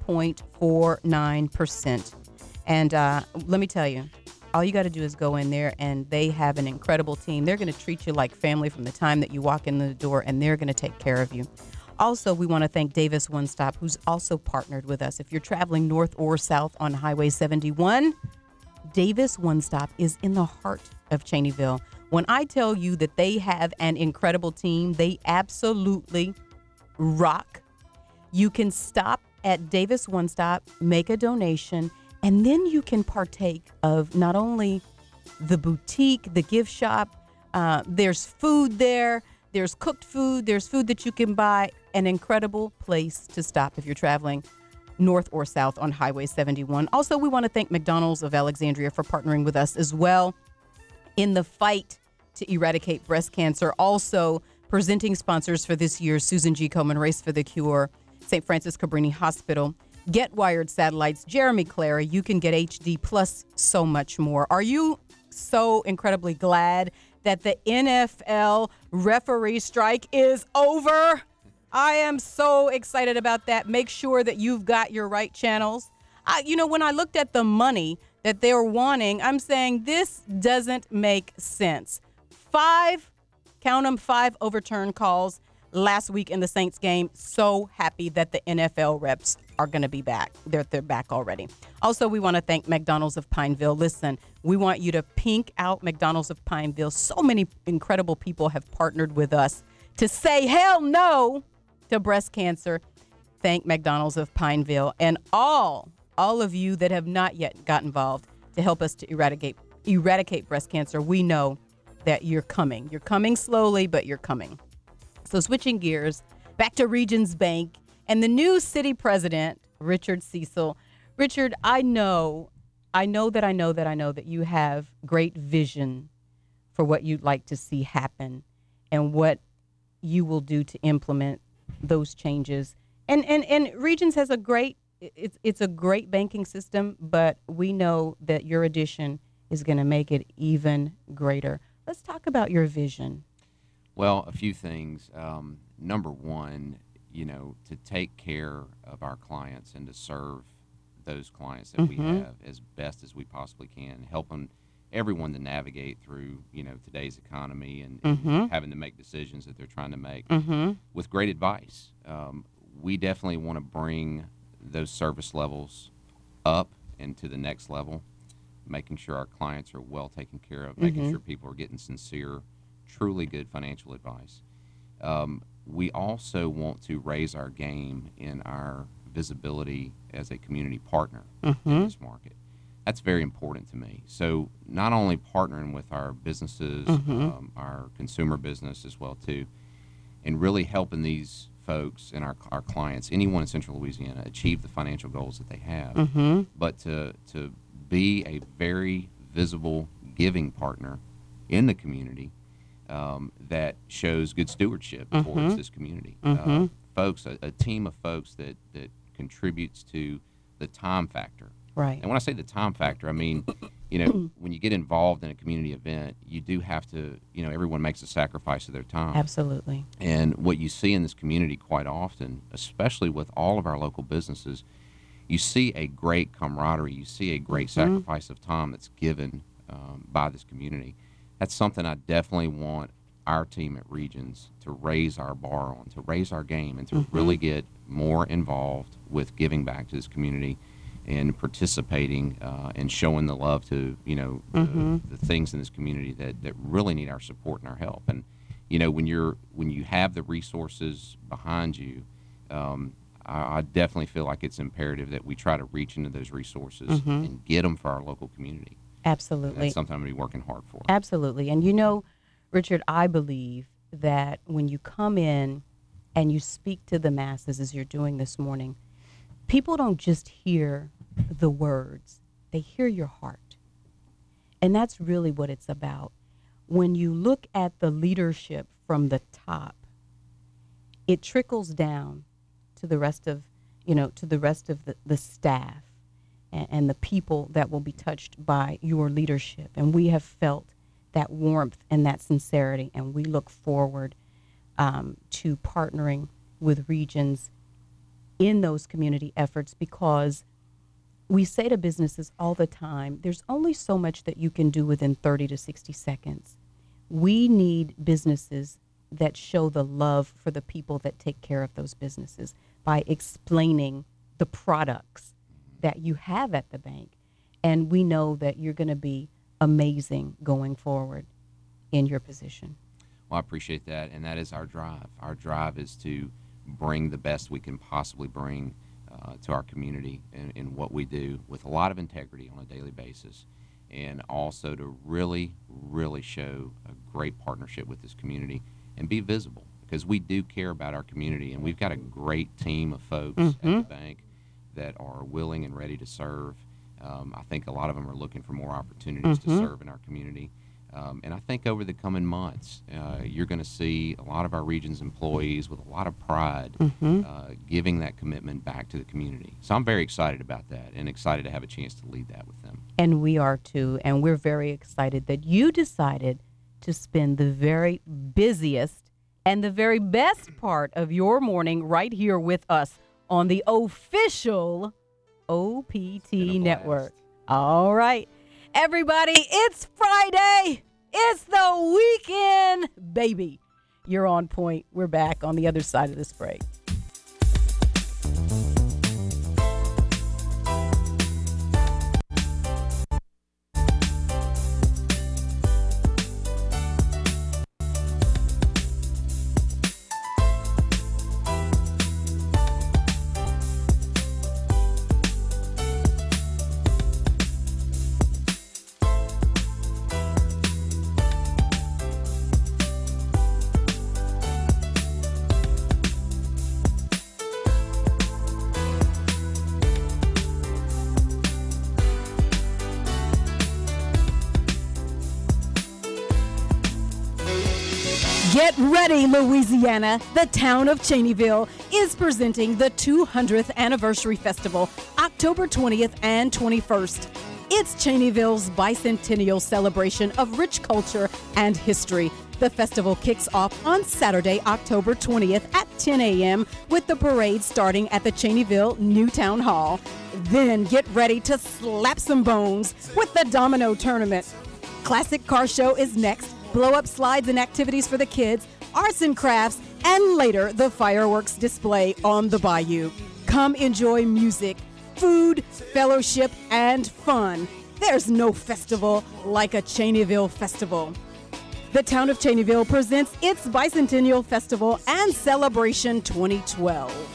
[SPEAKER 1] 1.49%. And let me tell you, all you got to do is go in there, and they have an incredible team. They're going to treat you like family from the time that you walk in the door, and they're going to take care of you. Also, we want to thank Davis One Stop, who's also partnered with us. If you're traveling north or south on Highway 71, Davis One Stop is in the heart of Cheneyville. When I tell you that they have an incredible team, they absolutely rock. You can stop at Davis One Stop, make a donation, and then you can partake of not only the boutique, the gift shop, there's food there, there's cooked food, there's food that you can buy, an incredible place to stop if you're traveling north or south on Highway 71. Also, we want to thank McDonald's of Alexandria for partnering with us as well in the fight to eradicate breast cancer. Also, presenting sponsors for this year's Susan G. Komen Race for the Cure, St. Francis Cabrini Hospital, Get Wired Satellites, Jeremy Clara, You Can Get HD, plus so much more. Are you so incredibly glad that the NFL referee strike is over? I am so excited about that. Make sure that you've got your right channels. When I looked at the money that they're wanting, I'm saying this doesn't make sense. 5 overturned calls last week in the Saints game. So happy that the NFL reps are going to be back. They're back already. Also, we want to thank McDonald's of Pineville. Listen, we want you to pink out McDonald's of Pineville. So many incredible people have partnered with us to say hell no to breast cancer. Thank McDonald's of Pineville and all of you that have not yet got involved to help us to eradicate breast cancer. We know that you're coming. You're coming slowly, but you're coming. So switching gears, back to Regions Bank and the new city president, Richard Cecil. Richard, I know that you have great vision for what you'd like to see happen and what you will do to implement those changes. And Regions has a great banking system, but we know that your addition is going to make it even greater. Let's talk about your vision.
[SPEAKER 6] Well, a few things. Number one, to take care of our clients and to serve those clients that we have as best as we possibly can, helping everyone to navigate through, today's economy and having to make decisions that they're trying to make with great advice. We definitely want to bring those service levels up and to the next level, making sure our clients are well taken care of, making sure people are getting sincere, truly good financial advice. We also want to raise our game in our visibility as a community partner in this market. That's very important to me. So not only partnering with our businesses, our consumer business as well too, and really helping these folks and our clients, anyone in Central Louisiana, achieve the financial goals that they have, but to be a very visible giving partner in the community that shows good stewardship towards this community. Folks, a team of folks that contributes to the time factor.
[SPEAKER 1] Right.
[SPEAKER 6] And when I say the time factor, I mean, when you get involved in a community event, you do have to, everyone makes a sacrifice of their time.
[SPEAKER 1] Absolutely.
[SPEAKER 6] And what you see in this community quite often, especially with all of our local businesses, you see a great camaraderie. You see a great sacrifice of time that's given by this community. That's something I definitely want our team at Regions to raise our bar on, to raise our game, and to really get more involved with giving back to this community and participating and showing the love to, the things in this community that really need our support and our help. And, when you have the resources behind you, I definitely feel like it's imperative that we try to reach into those resources and get them for our local community.
[SPEAKER 1] Absolutely.
[SPEAKER 6] And that's something I'm going to be working hard for.
[SPEAKER 1] Absolutely. And Richard, I believe that when you come in and you speak to the masses as you're doing this morning, people don't just hear the words, they hear your heart. And that's really what it's about. When you look at the leadership from the top, it trickles down to the rest of, the staff and the people that will be touched by your leadership. And we have felt that warmth and that sincerity, and we look forward to partnering with regions in those community efforts, because we say to businesses all the time, there's only so much that you can do within 30 to 60 seconds. We need businesses that show the love for the people that take care of those businesses by explaining the products that you have at the bank. And we know that you're going to be amazing going forward in your position.
[SPEAKER 6] Well, I appreciate that, and that is our drive. Our drive is to bring the best we can possibly bring to our community in what we do with a lot of integrity on a daily basis, and also to really, really show a great partnership with this community and be visible, because we do care about our community, and we've got a great team of folks at the bank that are willing and ready to serve. I think a lot of them are looking for more opportunities to serve in our community. And I think over the coming months, you're going to see a lot of our region's employees with a lot of pride giving that commitment back to the community. So I'm very excited about that, and excited to have a chance to lead that with them.
[SPEAKER 1] And we are too. And we're very excited that you decided to spend the very busiest and the very best part of your morning right here with us on the official OPT Network. All right. Everybody, it's Friday. It's the weekend, baby. You're on point. We're back on the other side of this break. Get ready, Louisiana. The town of Cheneyville is presenting the 200th Anniversary Festival, October 20th and 21st. It's Cheneyville's bicentennial celebration of rich culture and history. The festival kicks off on Saturday, October 20th at 10 a.m. with the parade starting at the Cheneyville New Town Hall. Then get ready to slap some bones with the Domino Tournament. Classic Car Show is next. Blow-up slides and activities for the kids, arts and crafts, and later the fireworks display on the bayou. Come enjoy music, food, fellowship, and fun. There's no festival like a Cheneyville festival. The town of Cheneyville presents its Bicentennial Festival and Celebration 2012.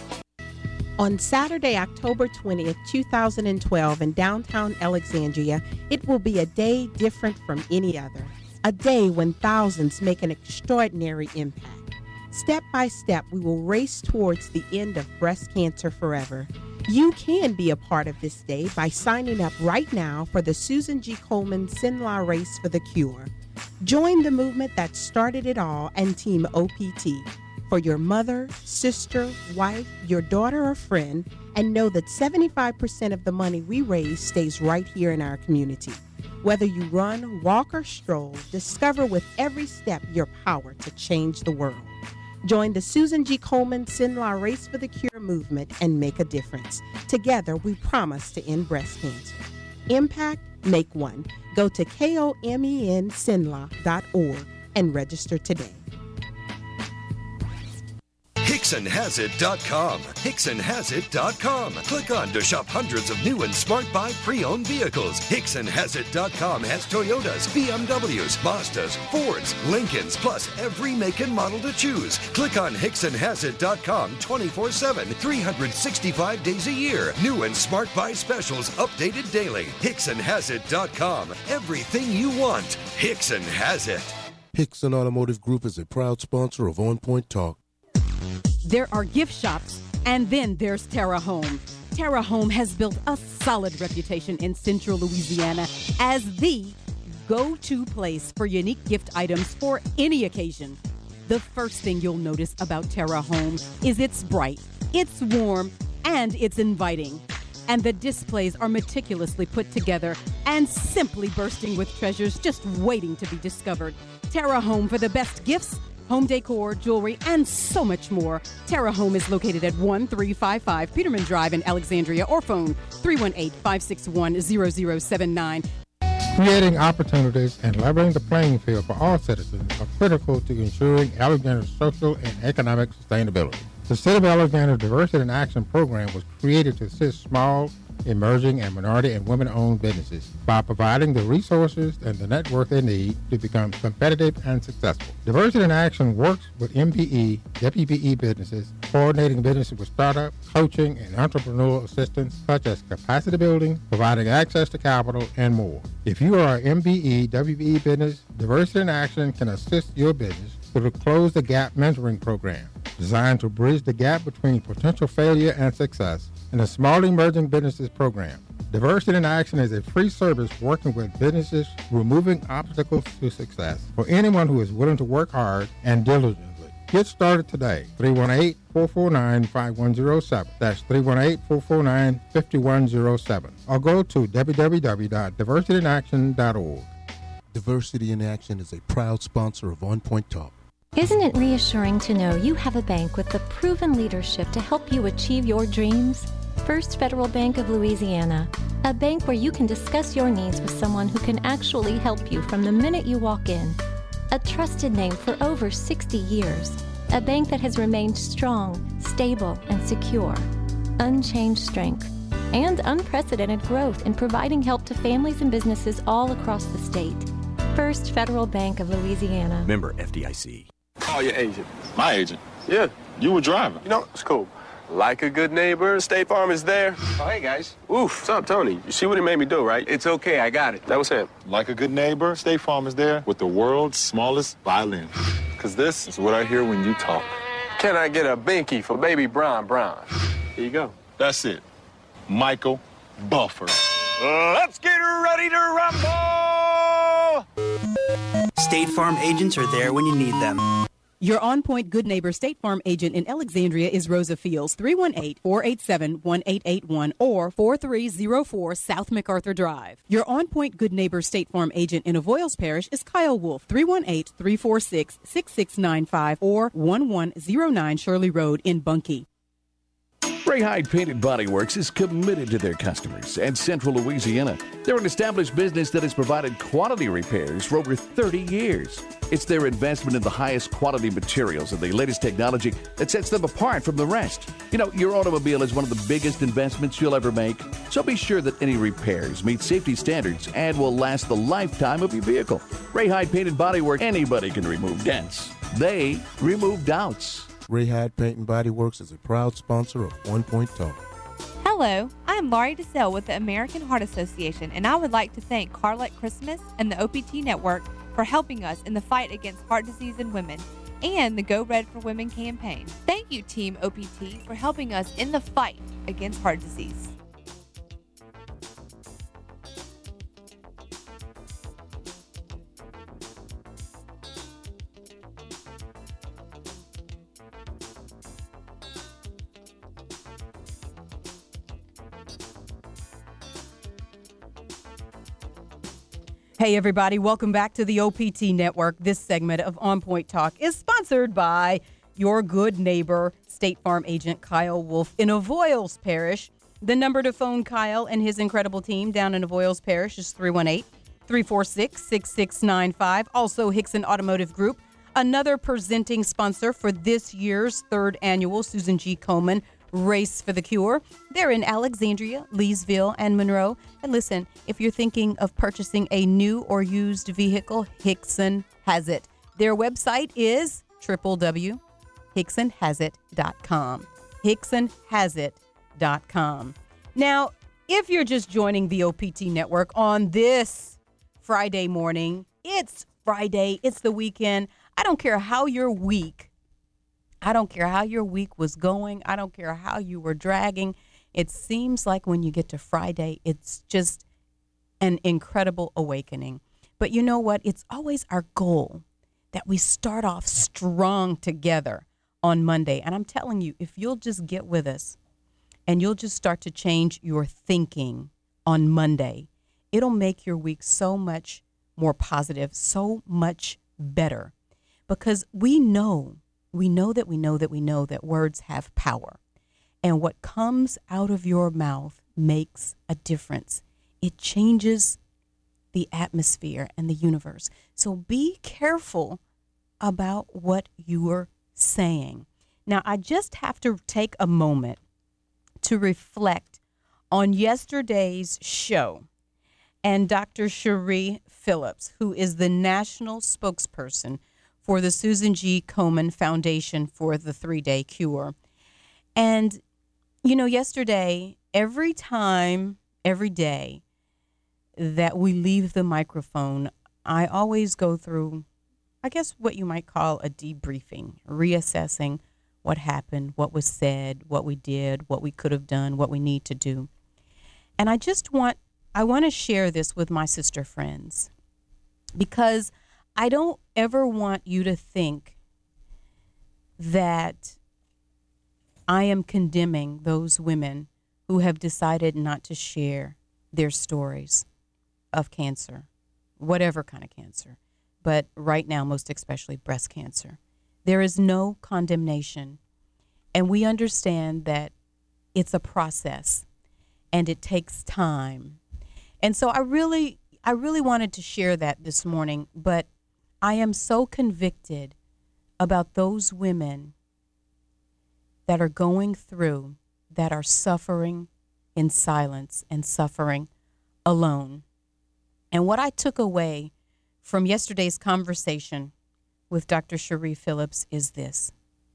[SPEAKER 24] On Saturday, October 20th, 2012, in downtown Alexandria, it will be a day different from any other. A day when thousands make an extraordinary impact. Step by step, we will race towards the end of breast cancer forever. You can be a part of this day by signing up right now for the Susan G. Komen Sinlaw Race for the Cure. Join the movement that started it all and Team OPT. For your mother, sister, wife, your daughter, or friend, and know that 75% of the money we raise stays right here in our community. Whether you run, walk, or stroll, discover with every step your power to change the world. Join the Susan G. Komen Sinlaw Race for the Cure movement and make a difference. Together, we promise to end breast cancer. Impact, make one. Go to KOMENSinlaw.org and register today.
[SPEAKER 2] HicksonHasIt.com. HicksonHasIt.com. Click on to shop hundreds of new and Smart Buy pre-owned vehicles. HicksonHasIt.com has Toyotas, BMWs, Mazdas, Fords, Lincolns, plus every make and model to choose. Click on HicksonHasIt.com 24/7, 365 days a year. New and Smart Buy specials updated daily. HicksonHasIt.com. Everything you want. Hickson has it.
[SPEAKER 3] Hickson Automotive Group is a proud sponsor of On Point Talk.
[SPEAKER 1] There are gift shops, and then there's Terra Home. Terra Home has built a solid reputation in Central Louisiana as the go-to place for unique gift items for any occasion. The first thing you'll notice about Terra Home is it's bright, it's warm, and it's inviting. And the displays are meticulously put together and simply bursting with treasures just waiting to be discovered. Terra Home for the best gifts, home decor, jewelry, and so much more. Terra Home is located at 1355 Peterman Drive in Alexandria, or phone 318-561-0079.
[SPEAKER 8] Creating opportunities and leveling the playing field for all citizens are critical to ensuring Alexandria's social and economic sustainability. The City of Alexandria Diversity in Action program was created to assist small, emerging, and minority and women-owned businesses by providing the resources and the network they need to become competitive and successful. Diversity in Action works with MPE, WPE businesses, coordinating businesses with startup, coaching, and entrepreneurial assistance such as capacity building, providing access to capital, and more. If you are an MPE, WPE business, Diversity in Action can assist your business through the Close the Gap mentoring program, designed to bridge the gap between potential failure and success, and the Small Emerging Businesses Program. Diversity in Action is a free service working with businesses removing obstacles to success for anyone who is willing to work hard and diligently. Get started today. 318-449-5107. That's 318-449-5107. Or go to www.diversityinaction.org.
[SPEAKER 3] Diversity in Action is a proud sponsor of On Point Talk.
[SPEAKER 9] Isn't it reassuring to know you have a bank with the proven leadership to help you achieve your dreams? First Federal Bank of Louisiana, a bank where you can discuss your needs with someone who can actually help you from the minute you walk in. A trusted name for over 60 years, a bank that has remained strong, stable, and secure. Unchanged strength and unprecedented growth in providing help to families and businesses all across the state. First Federal Bank of Louisiana.
[SPEAKER 10] Member FDIC.
[SPEAKER 12] Call your agent. My agent? Yeah, you were driving. You know, it's cool. Like a good neighbor, State Farm is there.
[SPEAKER 13] Oh, hey, guys.
[SPEAKER 12] Oof, what's up, Tony? You see what he made me do, right?
[SPEAKER 13] It's okay, I got it.
[SPEAKER 12] That was him.
[SPEAKER 13] Like a good neighbor, State Farm is there with the world's smallest violin. Because this is what I hear when you talk.
[SPEAKER 12] Can I get a binky for baby Brown? Here you go.
[SPEAKER 13] That's it. Michael Buffer.
[SPEAKER 12] Let's get ready to rumble!
[SPEAKER 14] State Farm agents are there when you need them.
[SPEAKER 1] Your on-point Good Neighbor State Farm agent in Alexandria is Rosa Fields, 318-487-1881 or 4304 South MacArthur Drive. Your on-point Good Neighbor State Farm agent in Avoyles Parish is Kyle Wolf, 318-346-6695 or 1109 Shirley Road in Bunkie.
[SPEAKER 15] Ray Hyde Painted Body Works is committed to their customers and Central Louisiana. They're an established business that has provided quality repairs for over 30 years. It's their investment in the highest quality materials and the latest technology that sets them apart from the rest. You know, your automobile is one of the biggest investments you'll ever make, so be sure that any repairs meet safety standards and will last the lifetime of your vehicle. Ray Hyde Painted Body Works, anybody can remove dents. They remove doubts.
[SPEAKER 3] Ray Hyde Paint and Body Works is a proud sponsor of One Point Talk.
[SPEAKER 27] Hello, I am Laurie DeSalle with the American Heart Association, and I would like to thank Carlette Christmas and the OPT Network for helping us in the fight against heart disease in women and the Go Red for Women campaign. Thank you, Team OPT, for helping us in the fight against heart disease.
[SPEAKER 1] Hey, everybody. Welcome back to the OPT Network. This segment of On Point Talk is sponsored by your good neighbor, State Farm agent Kyle Wolf in Avoyles Parish. The number to phone Kyle and his incredible team down in Avoyles Parish is 318-346-6695. Also, Hickson Automotive Group, another presenting sponsor for this year's third annual Susan G. Komen Race for the Cure. They're in Alexandria, Leesville, and Monroe. And listen, if you're thinking of purchasing a new or used vehicle, Hickson has it. Their website is www.hicksonhasit.com. hicksonhasit.com. Now, if you're just joining the OPT Network on this Friday morning, it's Friday, it's the weekend. I don't care how your week was going. I don't care how you were dragging. It seems like when you get to Friday, it's just an incredible awakening. But you know what? It's always our goal that we start off strong together on Monday. And I'm telling you, if you'll just get with us and you'll just start to change your thinking on Monday, it'll make your week so much more positive, so much better. because we know that words have power. And what comes out of your mouth makes a difference. It changes the atmosphere and the universe. So be careful about what you're saying. Now, I just have to take a moment to reflect on yesterday's show and Dr. Cherie Phillips, who is the national spokesperson for the Susan G. Komen Foundation for the 3-Day Cure. And, you know, yesterday, every day that we leave the microphone, I always go through, I guess, what you might call a debriefing, reassessing what happened, what was said, what we did, what we could have done, what we need to do. And I want to share this with my sister friends, because I don't ever want you to think that I am condemning those women who have decided not to share their stories of cancer, whatever kind of cancer, but right now, most especially breast cancer. There is no condemnation, and we understand that it's a process and it takes time. And so I really wanted to share that this morning, but I am so convicted about those women that are going through, that are suffering in silence and suffering alone. And what I took away from yesterday's conversation with Dr. Cherie Phillips is this,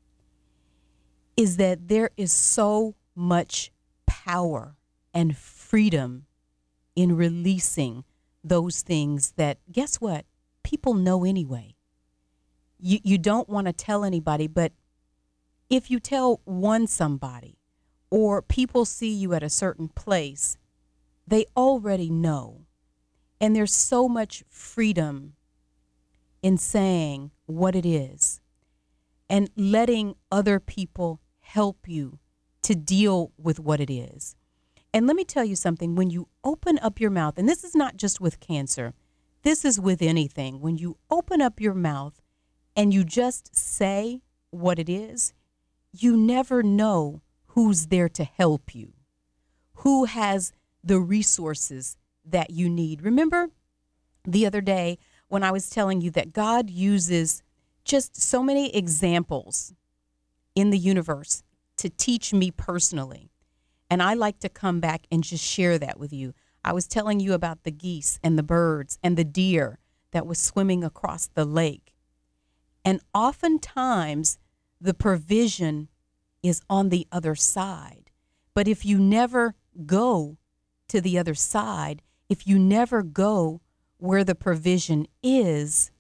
[SPEAKER 1] is that there is so much power and freedom in releasing those things that, guess what, people know anyway. You don't want to tell anybody, but if you tell somebody, or people see you at a certain place, they already know. And there's so much freedom in saying what it is and letting other people help you to deal with what it is. And let me tell you something, when you open up your mouth, and this is not just with cancer, this is with anything. When you open up your mouth and you just say what it is, you never know who's there to help you, who has the resources that you need. Remember the other day when I was telling you that God uses just so many examples in the universe to teach me personally. And I like to come back and just share that with you. I was telling you about the geese and the birds and the deer that was swimming across the lake. And oftentimes the provision is on the other side. But if you never go to the other side, if you never go where the provision is,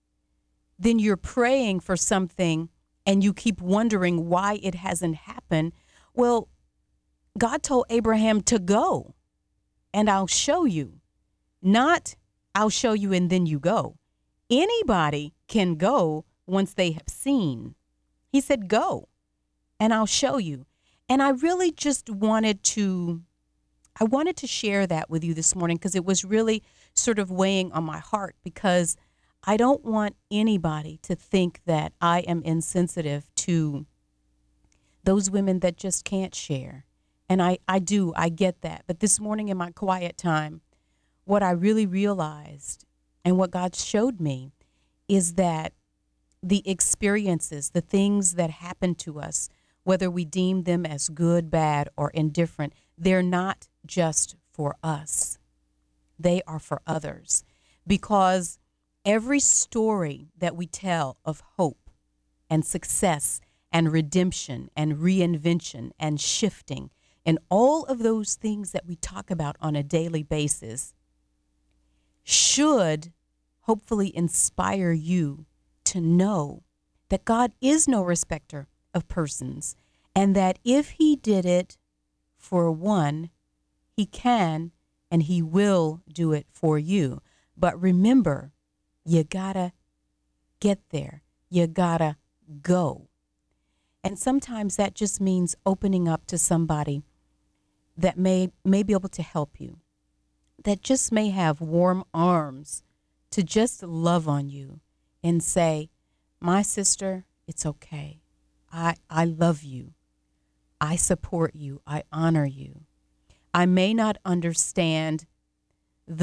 [SPEAKER 1] then you're praying for something and you keep wondering why it hasn't happened. Well, God told Abraham to go and I'll show you. Not I'll show you and then you go. Anybody can go once they have seen. He said, go and I'll show you. And I really just wanted to share that with you this morning because it was really sort of weighing on my heart, because I don't want anybody to think that I am insensitive to those women that just can't share. And I get that. But this morning in my quiet time, what I really realized and what God showed me is that the experiences, the things that happen to us, whether we deem them as good, bad, or indifferent, they're not just for us. They are for others. Because every story that we tell of hope and success and redemption and reinvention and shifting and all of those things that we talk about on a daily basis should hopefully inspire you to know that God is no respecter of persons, and that if he did it for one, he can and he will do it for you. But remember, you gotta get there. You gotta go. And sometimes that just means opening up to somebody that may be able to help you, that just may have warm arms to just love on you and say, my sister, it's okay. I love you. I support you. I honor you. I may not understand the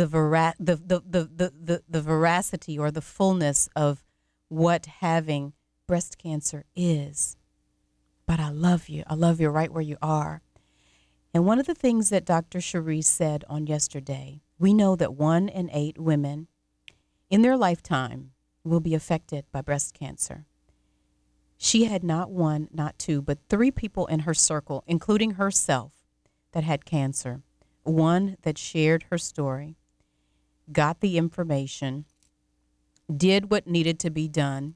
[SPEAKER 1] veracity or the fullness of what having breast cancer is, but I love you. I love you right where you are. And one of the things that Dr. Cherise said on yesterday, we know that 1 in 8 women in their lifetime will be affected by breast cancer. She had not 1, not 2, but 3 people in her circle, including herself, that had cancer. One that shared her story, got the information, did what needed to be done.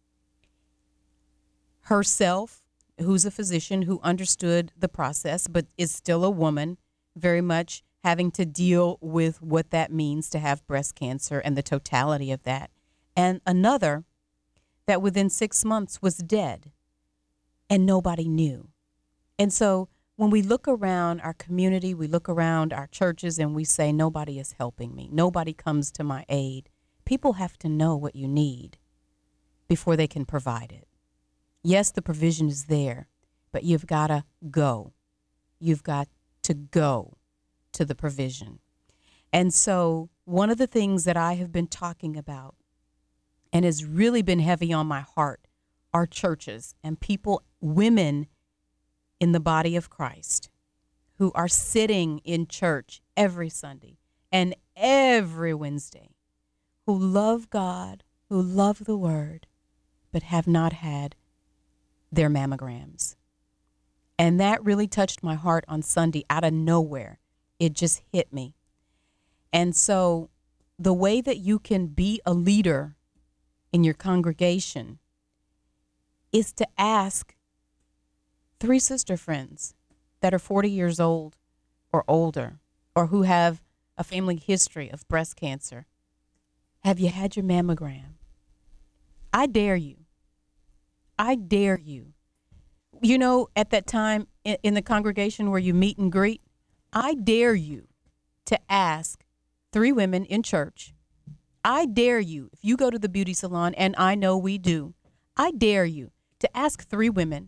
[SPEAKER 1] Herself, who's a physician who understood the process, but is still a woman, very much having to deal with what that means to have breast cancer and the totality of that. And another that within 6 months was dead and nobody knew. And so when we look around our community, we look around our churches and we say, nobody is helping me. Nobody comes to my aid. People have to know what you need before they can provide it. Yes, the provision is there, but you've got to go. You've got to go to the provision. And so one of the things that I have been talking about and has really been heavy on my heart are churches and people, women in the body of Christ who are sitting in church every Sunday and every Wednesday, who love God, who love the Word, but have not had their mammograms. And that really touched my heart on Sunday out of nowhere. It just hit me. And so the way that you can be a leader in your congregation is to ask 3 sister friends that are 40 years old or older, or who have a family history of breast cancer. Have you had your mammogram? I dare you. I dare you. You know, at that time in the congregation where you meet and greet, I dare you to ask 3 women in church. I dare you, if you go to the beauty salon, and I know we do, I dare you to ask 3 women,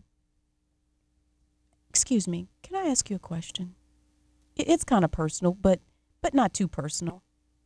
[SPEAKER 1] excuse me, can I ask you a question? It's kind of personal, but not too personal.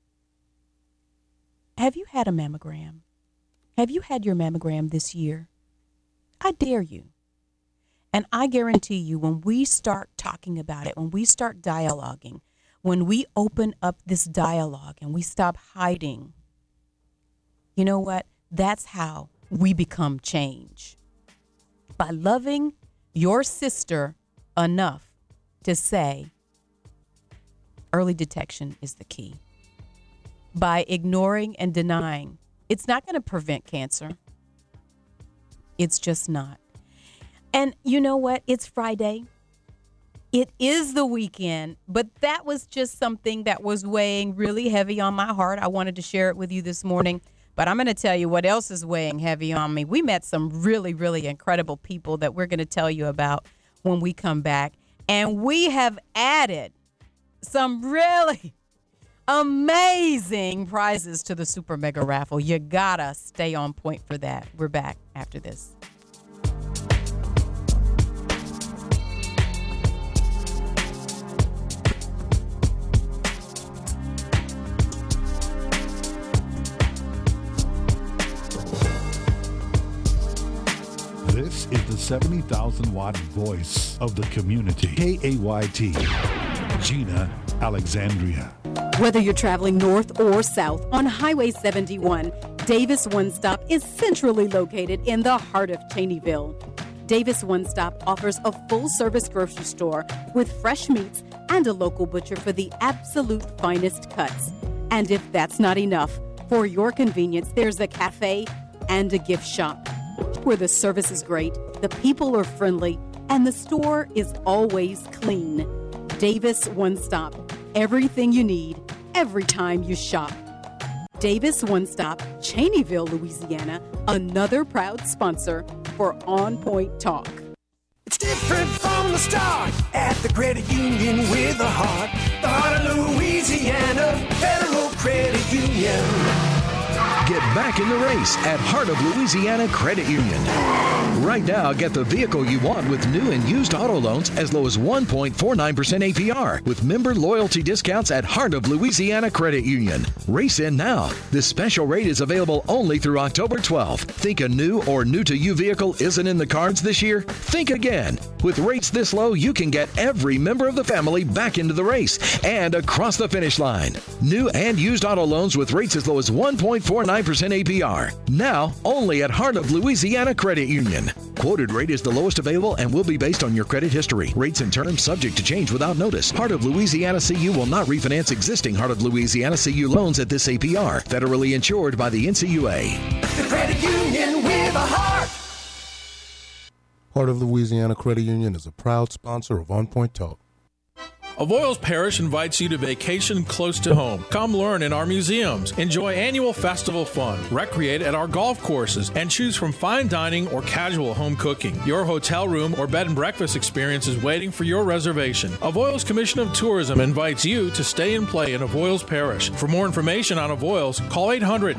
[SPEAKER 1] Have you had a mammogram? Have you had your mammogram this year? I dare you. And I guarantee you, when we start talking about it, when we start dialoguing, when we open up this dialogue and we stop hiding, you know what? That's how we become change. By loving your sister enough to say early detection is the key. By ignoring and denying, it's not going to prevent cancer. It's just not. And you know what? It's Friday. It is the weekend, but that was just something that was weighing really heavy on my heart. I wanted to share it with you this morning, but I'm going to tell you what else is weighing heavy on me. We met some really, really incredible people that we're going to tell you about when we come back. And we have added some really amazing prizes to the Super Mega Raffle. You gotta stay on point for that. We're back after this.
[SPEAKER 7] This is the 70,000-watt voice of the community. KAYT, Gina Alexandria.
[SPEAKER 1] Whether you're traveling north or south on Highway 71, Davis One Stop is centrally located in the heart of Cheneyville. Davis One Stop offers a full-service grocery store with fresh meats and a local butcher for the absolute finest cuts. And if that's not enough, for your convenience, there's a cafe and a gift shop where the service is great, the people are friendly, and the store is always clean. Davis One Stop. Everything you need, every time you shop. Davis One Stop, Cheneyville, Louisiana, another proud sponsor for On Point Talk.
[SPEAKER 10] It's different from the start at the credit union with a heart. The heart of Louisiana, Federal Credit Union.
[SPEAKER 7] Get
[SPEAKER 5] back in the race at Heart of Louisiana Credit Union. Right now, get the vehicle you want with new and used auto loans as low as 1.49% APR with member loyalty discounts at Heart of Louisiana Credit Union. Race in now. This special rate is available only through October 12th. Think a new or new-to-you vehicle isn't in the cards this year? Think again. With rates this low, you can get every member of the family back into the race and across the finish line. New and used auto loans with rates as low as 1.49% APR. Now, only at Heart of Louisiana Credit Union. Quoted rate is the lowest available and will be based on your credit history. Rates and terms subject to change without notice. Heart of Louisiana CU will not refinance existing Heart of Louisiana CU loans at this APR. Federally insured by the NCUA.
[SPEAKER 10] The credit union with a heart.
[SPEAKER 3] Heart of Louisiana Credit Union is a proud sponsor of On Point Talk.
[SPEAKER 11] Avoyles Parish invites you to vacation close to home. Come learn in our museums, enjoy annual festival fun, recreate at our golf courses, and choose from fine dining or casual home cooking. Your hotel room or bed and breakfast experience is waiting for your reservation. Avoyles Commission of Tourism invites you to stay and play in Avoyles Parish. For more information on Avoyles, call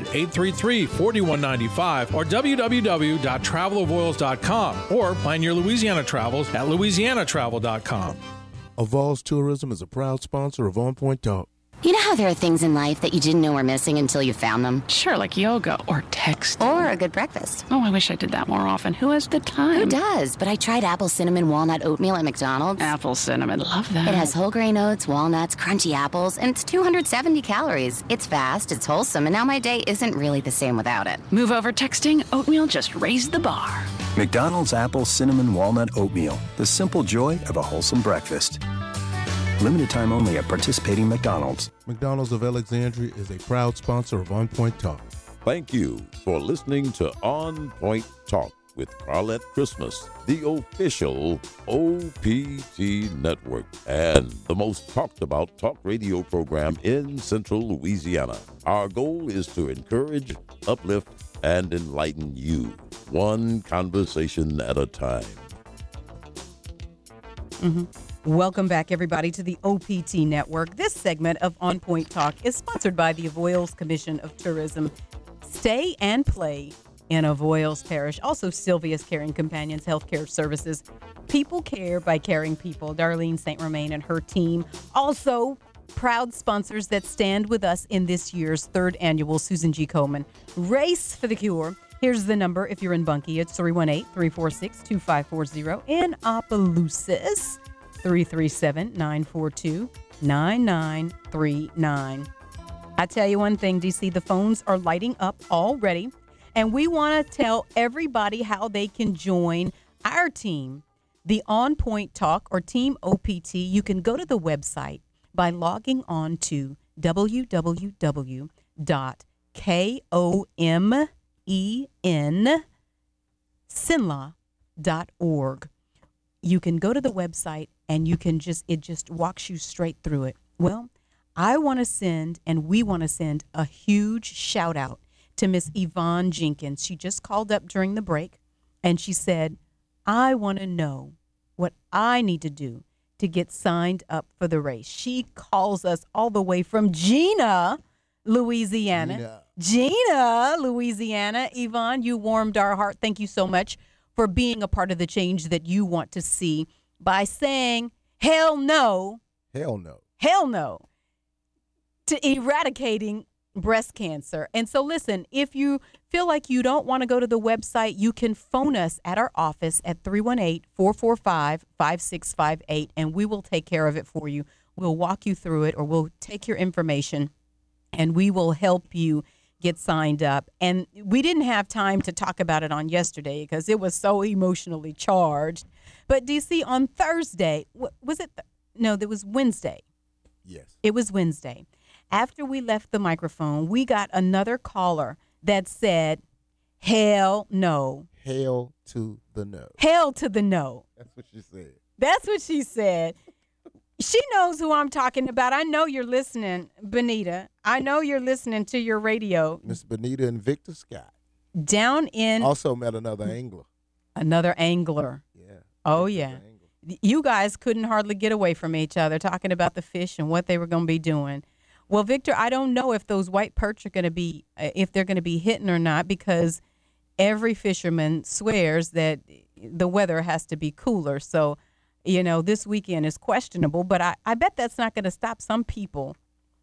[SPEAKER 11] 800-833-4195 or www.travelavoyles.com or plan your Louisiana travels at louisianatravel.com.
[SPEAKER 3] Avoyles Tourism is a proud sponsor of On Point Talk.
[SPEAKER 16] You know how there are things in life that you didn't know were missing until you found them?
[SPEAKER 17] Sure, like yoga or text.
[SPEAKER 16] Or a good breakfast.
[SPEAKER 17] Oh, I wish I did that more often. Who has the time?
[SPEAKER 16] Who does? But I tried apple cinnamon walnut oatmeal at McDonald's.
[SPEAKER 17] Apple cinnamon, love that.
[SPEAKER 16] It has whole grain oats, walnuts, crunchy apples, and it's 270 calories. It's fast, it's wholesome, and now my day isn't really the same without it.
[SPEAKER 17] Move over texting. Oatmeal just raised the bar.
[SPEAKER 18] McDonald's apple cinnamon walnut oatmeal. The simple joy of a wholesome breakfast. Limited time only at participating McDonald's.
[SPEAKER 3] McDonald's of Alexandria is a proud sponsor of On Point Talk.
[SPEAKER 19] Thank you for listening to On Point Talk with Carlette Christmas, the official OPT network and the most talked about talk radio program in Central Louisiana. Our goal is to encourage, uplift, and enlighten you, one conversation at a time.
[SPEAKER 1] Welcome back, everybody, to the OPT Network. This segment of On Point Talk is sponsored by the Avoyles Commission of Tourism. Stay and play in Avoyles Parish. Also, Sylvia's Caring Companions Healthcare Services. People care by caring people. Darlene St. Romain and her team. Also, proud sponsors that stand with us in this year's third annual Susan G. Komen Race for the Cure. Here's the number if you're in Bunkie. It's 318-346-2540. In Opelousas, 337-942-9939. I tell you one thing, DC, the phones are lighting up already, and we want to tell everybody how they can join our team, the On Point Talk or Team OPT. You can go to the website by logging on to www.komensinla.org. You can go to the website and you can it just walks you straight through it. Well, I want to send, and we want to send, a huge shout out to Miss Yvonne Jenkins. She just called up during the break and she said, I want to know what I need to do to get signed up for the race. She calls us all the way from Gina, Louisiana. Gina, Louisiana. Yvonne, you warmed our heart. Thank you so much for being a part of the change that you want to see by saying, hell no.
[SPEAKER 3] Hell no.
[SPEAKER 1] Hell no. To eradicating breast cancer. And so listen, if you feel like you don't want to go to the website, you can phone us at our office at 318-445-5658, and we will take care of it for you. We'll walk you through it, or we'll take your information, and we will help you get signed up. And we didn't have time to talk about it on yesterday because it was so emotionally charged. But DC, on Thursday, was it? No, that was Wednesday.
[SPEAKER 3] Yes.
[SPEAKER 1] It was Wednesday. After we left the microphone, we got another caller that said, hell no.
[SPEAKER 3] Hell to the no.
[SPEAKER 1] Hell to the no.
[SPEAKER 3] That's what she said.
[SPEAKER 1] That's what she said. She knows who I'm talking about. I know you're listening, Benita. I know you're listening to your radio.
[SPEAKER 3] Miss Benita and Victor Scott.
[SPEAKER 1] Down in...
[SPEAKER 3] Also met another angler.
[SPEAKER 1] Another angler.
[SPEAKER 3] Yeah.
[SPEAKER 1] Oh, yeah. You guys couldn't hardly get away from each other talking about the fish and what they were going to be doing. Well, Victor, I don't know if those white perch are going to be, if they're going to be hitting or not, because every fisherman swears that the weather has to be cooler. So, this weekend is questionable, but I bet that's not going to stop some people,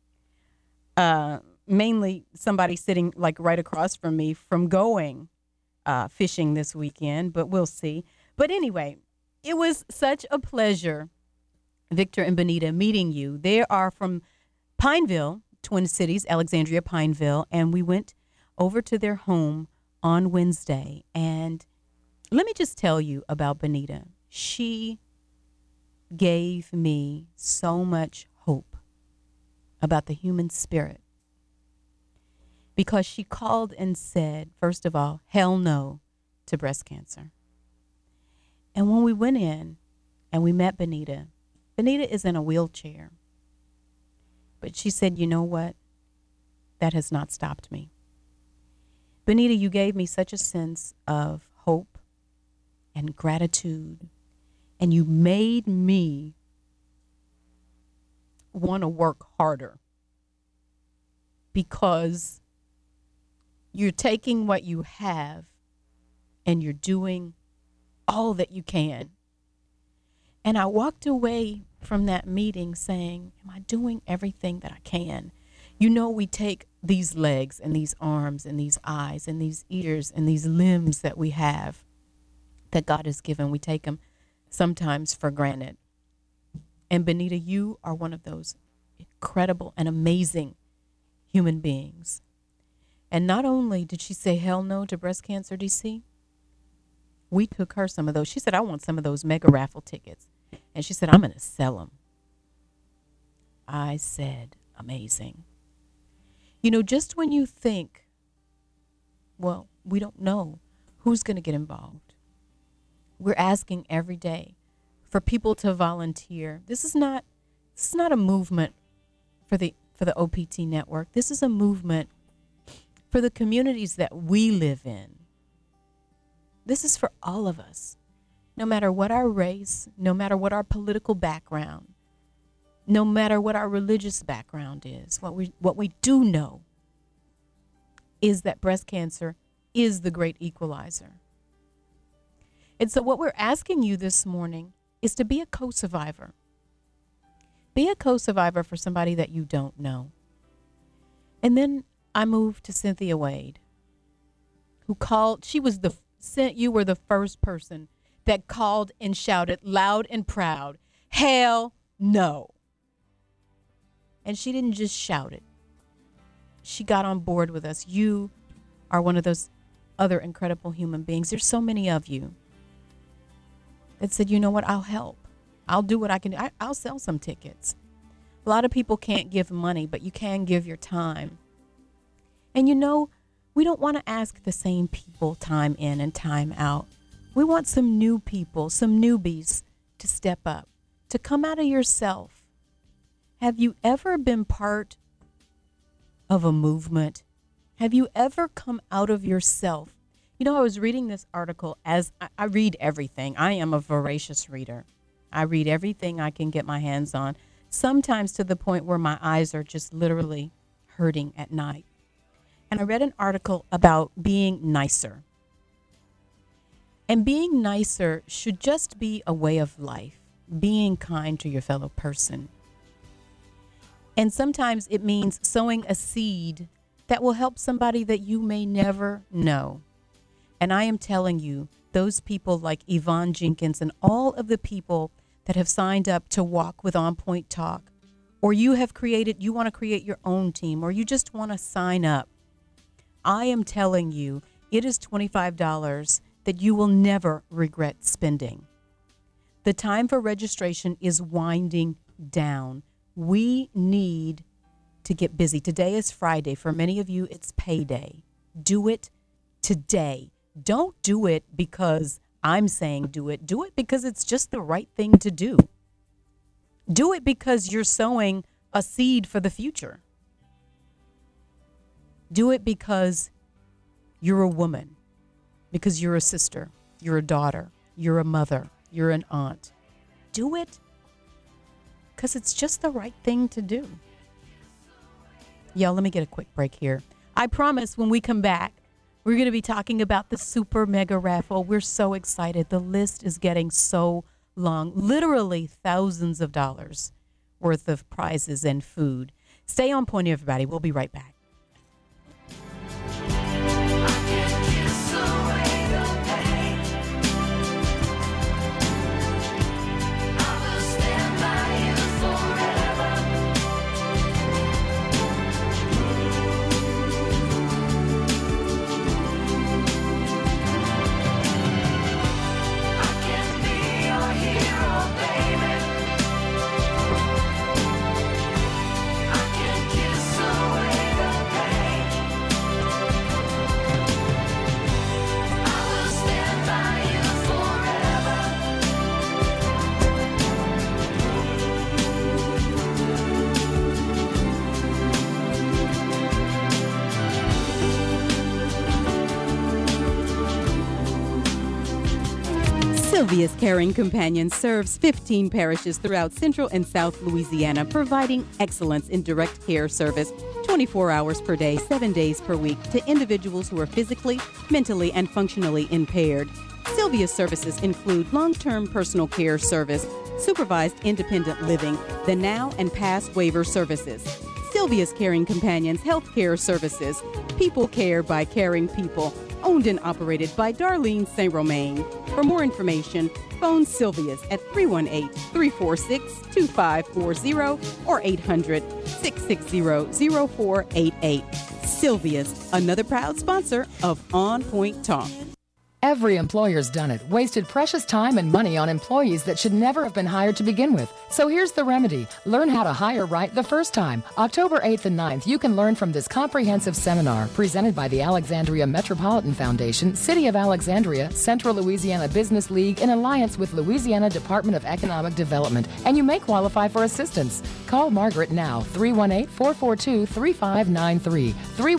[SPEAKER 1] mainly somebody sitting like right across from me, from going fishing this weekend, but we'll see. But anyway, it was such a pleasure, Victor and Benita, meeting you. They are from Pineville, Twin Cities, Alexandria, Pineville, and we went over to their home on Wednesday. And let me just tell you about Benita. She gave me so much hope about the human spirit, because she called and said, first of all, hell no to breast cancer. And when we went in and we met Benita is in a wheelchair. But she said, you know what? That has not stopped me. Benita, you gave me such a sense of hope and gratitude, and you made me want to work harder, because you're taking what you have and you're doing all that you can. And I walked away from that meeting saying, am I doing everything that I can? We take these legs and these arms and these eyes and these ears and these limbs that we have, that God has given. We take them sometimes for granted. And Benita, you are one of those incredible and amazing human beings. And not only did she say hell no to breast cancer, DC, we took her some of those. She said, I want some of those mega raffle tickets. And she said, I'm going to sell them. I said, amazing. Just when you think, well, we don't know who's going to get involved, we're asking every day for people to volunteer. This is not a movement for the OPT network. This is a movement for the communities that we live in. This is for all of us. No matter what our race, no matter what our political background, no matter what our religious background is, what we do know is that breast cancer is the great equalizer. And so what we're asking you this morning is to be a co-survivor. Be a co-survivor for somebody that you don't know. And then I moved to Cynthia Wade, who called. You were the first person that called and shouted loud and proud, hell no. And she didn't just shout it. She got on board with us. You are one of those other incredible human beings. There's so many of you that said, you know what, I'll help. I'll do what I can do. I'll sell some tickets. A lot of people can't give money, but you can give your time. And we don't want to ask the same people time in and time out. We want some new people, some newbies to step up, to come out of yourself. Have you ever been part of a movement? Have you ever come out of yourself? I was reading this article. As I read everything. I am a voracious reader. I read everything I can get my hands on, sometimes to the point where my eyes are just literally hurting at night. And I read an article about being nicer. And being nicer should just be a way of life, being kind to your fellow person. And sometimes it means sowing a seed that will help somebody that you may never know. And I am telling you, those people like Yvonne Jenkins and all of the people that have signed up to walk with On Point Talk, or you want to create your own team, or you just want to sign up, I am telling you, it is $25 that you will never regret spending. The time for registration is winding down. We need to get busy. Today is Friday. For many of you, it's payday. Do it today. Don't do it because I'm saying do it. Do it because it's just the right thing to do. Do it because you're sowing a seed for the future. Do it because you're a woman, because you're a sister, you're a daughter, you're a mother, you're an aunt. Do it because it's just the right thing to do.
[SPEAKER 4] Y'all, let me get a quick break here. I promise when we come back, we're going to be talking about the super mega raffle. We're so excited. The list is getting so long, literally thousands of dollars worth of prizes and food. Stay on point, everybody. We'll be right back.
[SPEAKER 1] Sylvia's Caring Companion serves 15 parishes throughout Central and South Louisiana, providing excellence in direct care service 24 hours per day, 7 days per week to individuals who are physically, mentally, and functionally impaired. Sylvia's services include long-term personal care service, supervised independent living, the now and past waiver services. Sylvia's Caring Companions Health Care Services, People Care by Caring People, owned and operated by Darlene St. Romain. For more information, phone Sylvia's at 318-346-2540 or 800-660-0488. Sylvia's, another proud sponsor of On Point Talk.
[SPEAKER 20] Every employer's done it, wasted precious time and money on employees that should never have been hired to begin with. So here's the remedy. Learn how to hire right the first time. October 8th and 9th, you can learn from this comprehensive seminar presented by the Alexandria Metropolitan Foundation, City of Alexandria, Central Louisiana Business League in alliance with Louisiana Department of Economic Development, and you may qualify for assistance. Call Margaret now, 318-442-3593,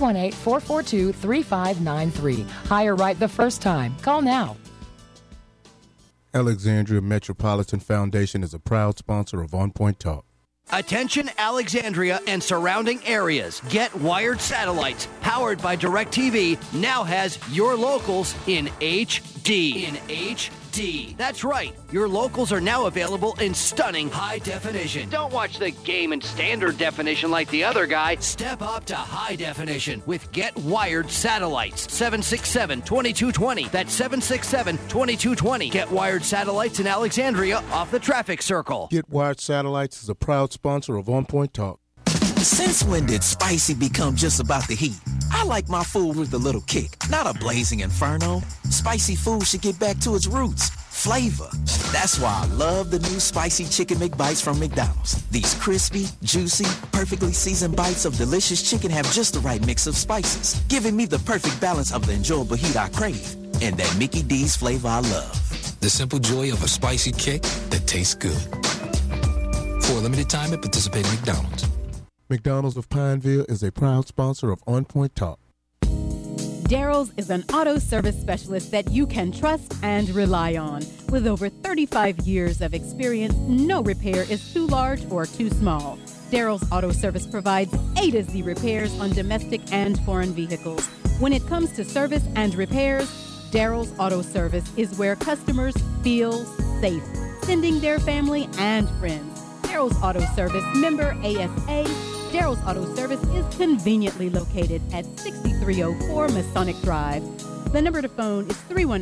[SPEAKER 20] 318-442-3593. Hire right the first time. Call now.
[SPEAKER 3] Alexandria Metropolitan Foundation is a proud sponsor of On Point Talk.
[SPEAKER 21] Attention Alexandria and surrounding areas. Get Wired Satellites, powered by DirecTV, now has your locals in HD. In HD. That's right. Your locals are now available in stunning high definition. Don't watch the game in standard definition like the other guy. Step up to high definition with Get Wired Satellites. 767-2220. That's 767-2220. Get Wired Satellites in Alexandria off the traffic circle.
[SPEAKER 3] Get Wired Satellites is a proud sponsor of On Point Talk.
[SPEAKER 22] Since when did spicy become just about the heat? I like my food with a little kick, not a blazing inferno. Spicy food should get back to its roots. Flavor. That's why I love the new Spicy Chicken McBites from McDonald's. These crispy, juicy, perfectly seasoned bites of delicious chicken have just the right mix of spices, giving me the perfect balance of the enjoyable heat I crave and that Mickey D's flavor I love.
[SPEAKER 23] The simple joy of a spicy kick that tastes good. For a limited time at participating McDonald's.
[SPEAKER 3] McDonald's of Pineville is a proud sponsor of On Point Talk.
[SPEAKER 1] Daryl's is an auto service specialist that you can trust and rely on. With over 35 years of experience, no repair is too large or too small. Daryl's Auto Service provides A to Z repairs on domestic and foreign vehicles. When it comes to service and repairs, Daryl's Auto Service is where customers feel safe, sending their family and friends. Daryl's Auto Service, member ASA. Daryl's Auto Service is conveniently located at 6304 Masonic Drive. The number to phone is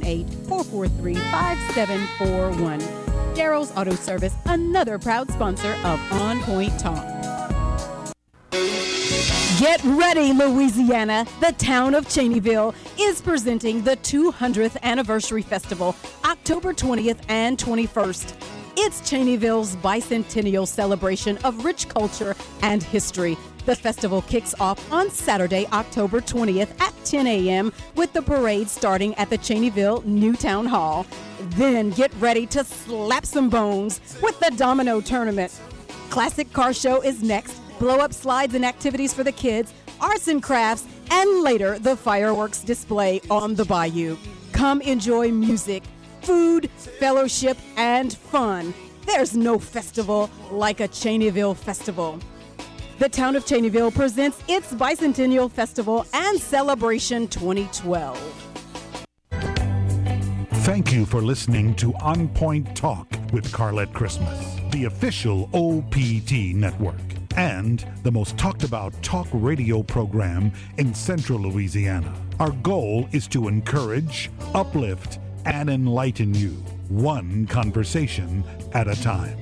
[SPEAKER 1] 318-443-5741. Daryl's Auto Service, another proud sponsor of On Point Talk. Get ready, Louisiana. The town of Cheneyville is presenting the 200th Anniversary Festival, October 20th and 21st. It's Cheneyville's bicentennial celebration of rich culture and history. The festival kicks off on Saturday, October 20th at 10 a.m. with the parade starting at the Cheneyville New Town Hall. Then get ready to slap some bones with the Domino Tournament. Classic Car Show is next, blow-up slides and activities for the kids, arts and crafts, and later the fireworks display on the bayou. Come enjoy music, food, fellowship, and fun. There's no festival like a Cheneyville festival. The town of Cheneyville presents its Bicentennial Festival and Celebration 2012.
[SPEAKER 7] Thank you for listening to On Point Talk with Carlette Christmas, the official OPT network, and the most talked about talk radio program in Central Louisiana. Our goal is to encourage, uplift, and enlighten you, one conversation at a time.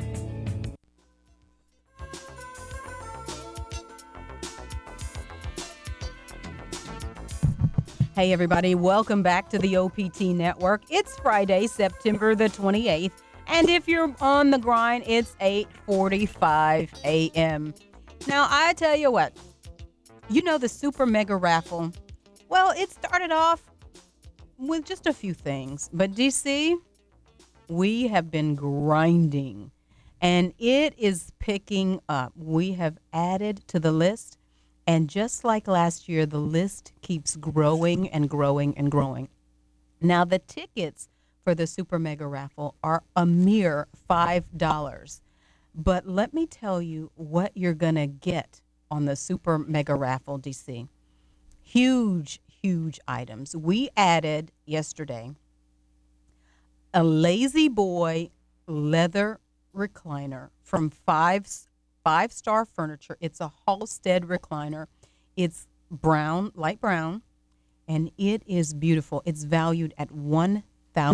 [SPEAKER 1] Hey everybody, welcome back to the OPT Network. It's Friday, September the 28th, and if you're on the grind, it's 8:45 a.m. Now, I tell you what, you know the Super Mega Raffle, well, it started off with just a few things, but DC, we have been grinding, and it is picking up. We have added to the list. And just like last year, the list keeps growing and growing and growing. Now, the tickets for the Super Mega Raffle are a mere $5. But let me tell you what you're going to get on the Super Mega Raffle, DC. Huge, huge items. We added yesterday a Lazy Boy leather recliner from Five-Star Furniture. It's a Halstead recliner. It's brown, light brown, and it is beautiful. It's valued at $1,000.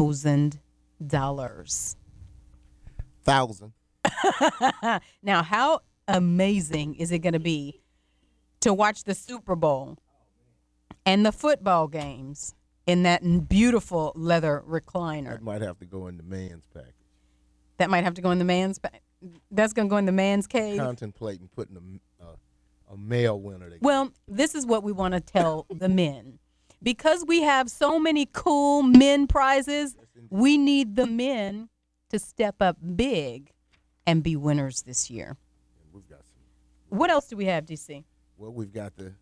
[SPEAKER 3] 1,000.
[SPEAKER 1] Now, how amazing is it going to be to watch the Super Bowl and the football games in that beautiful leather recliner?
[SPEAKER 3] That might have to go in the man's package.
[SPEAKER 1] That might have to go in the man's package. That's going to go in the man's cave?
[SPEAKER 3] Contemplating putting a male winner together.
[SPEAKER 1] Well, this is what we want to tell the men. Because we have so many cool men prizes, we need the men to step up big and be winners this year.
[SPEAKER 3] We've got some.
[SPEAKER 1] What else do we have, DC?
[SPEAKER 3] Well, we've got the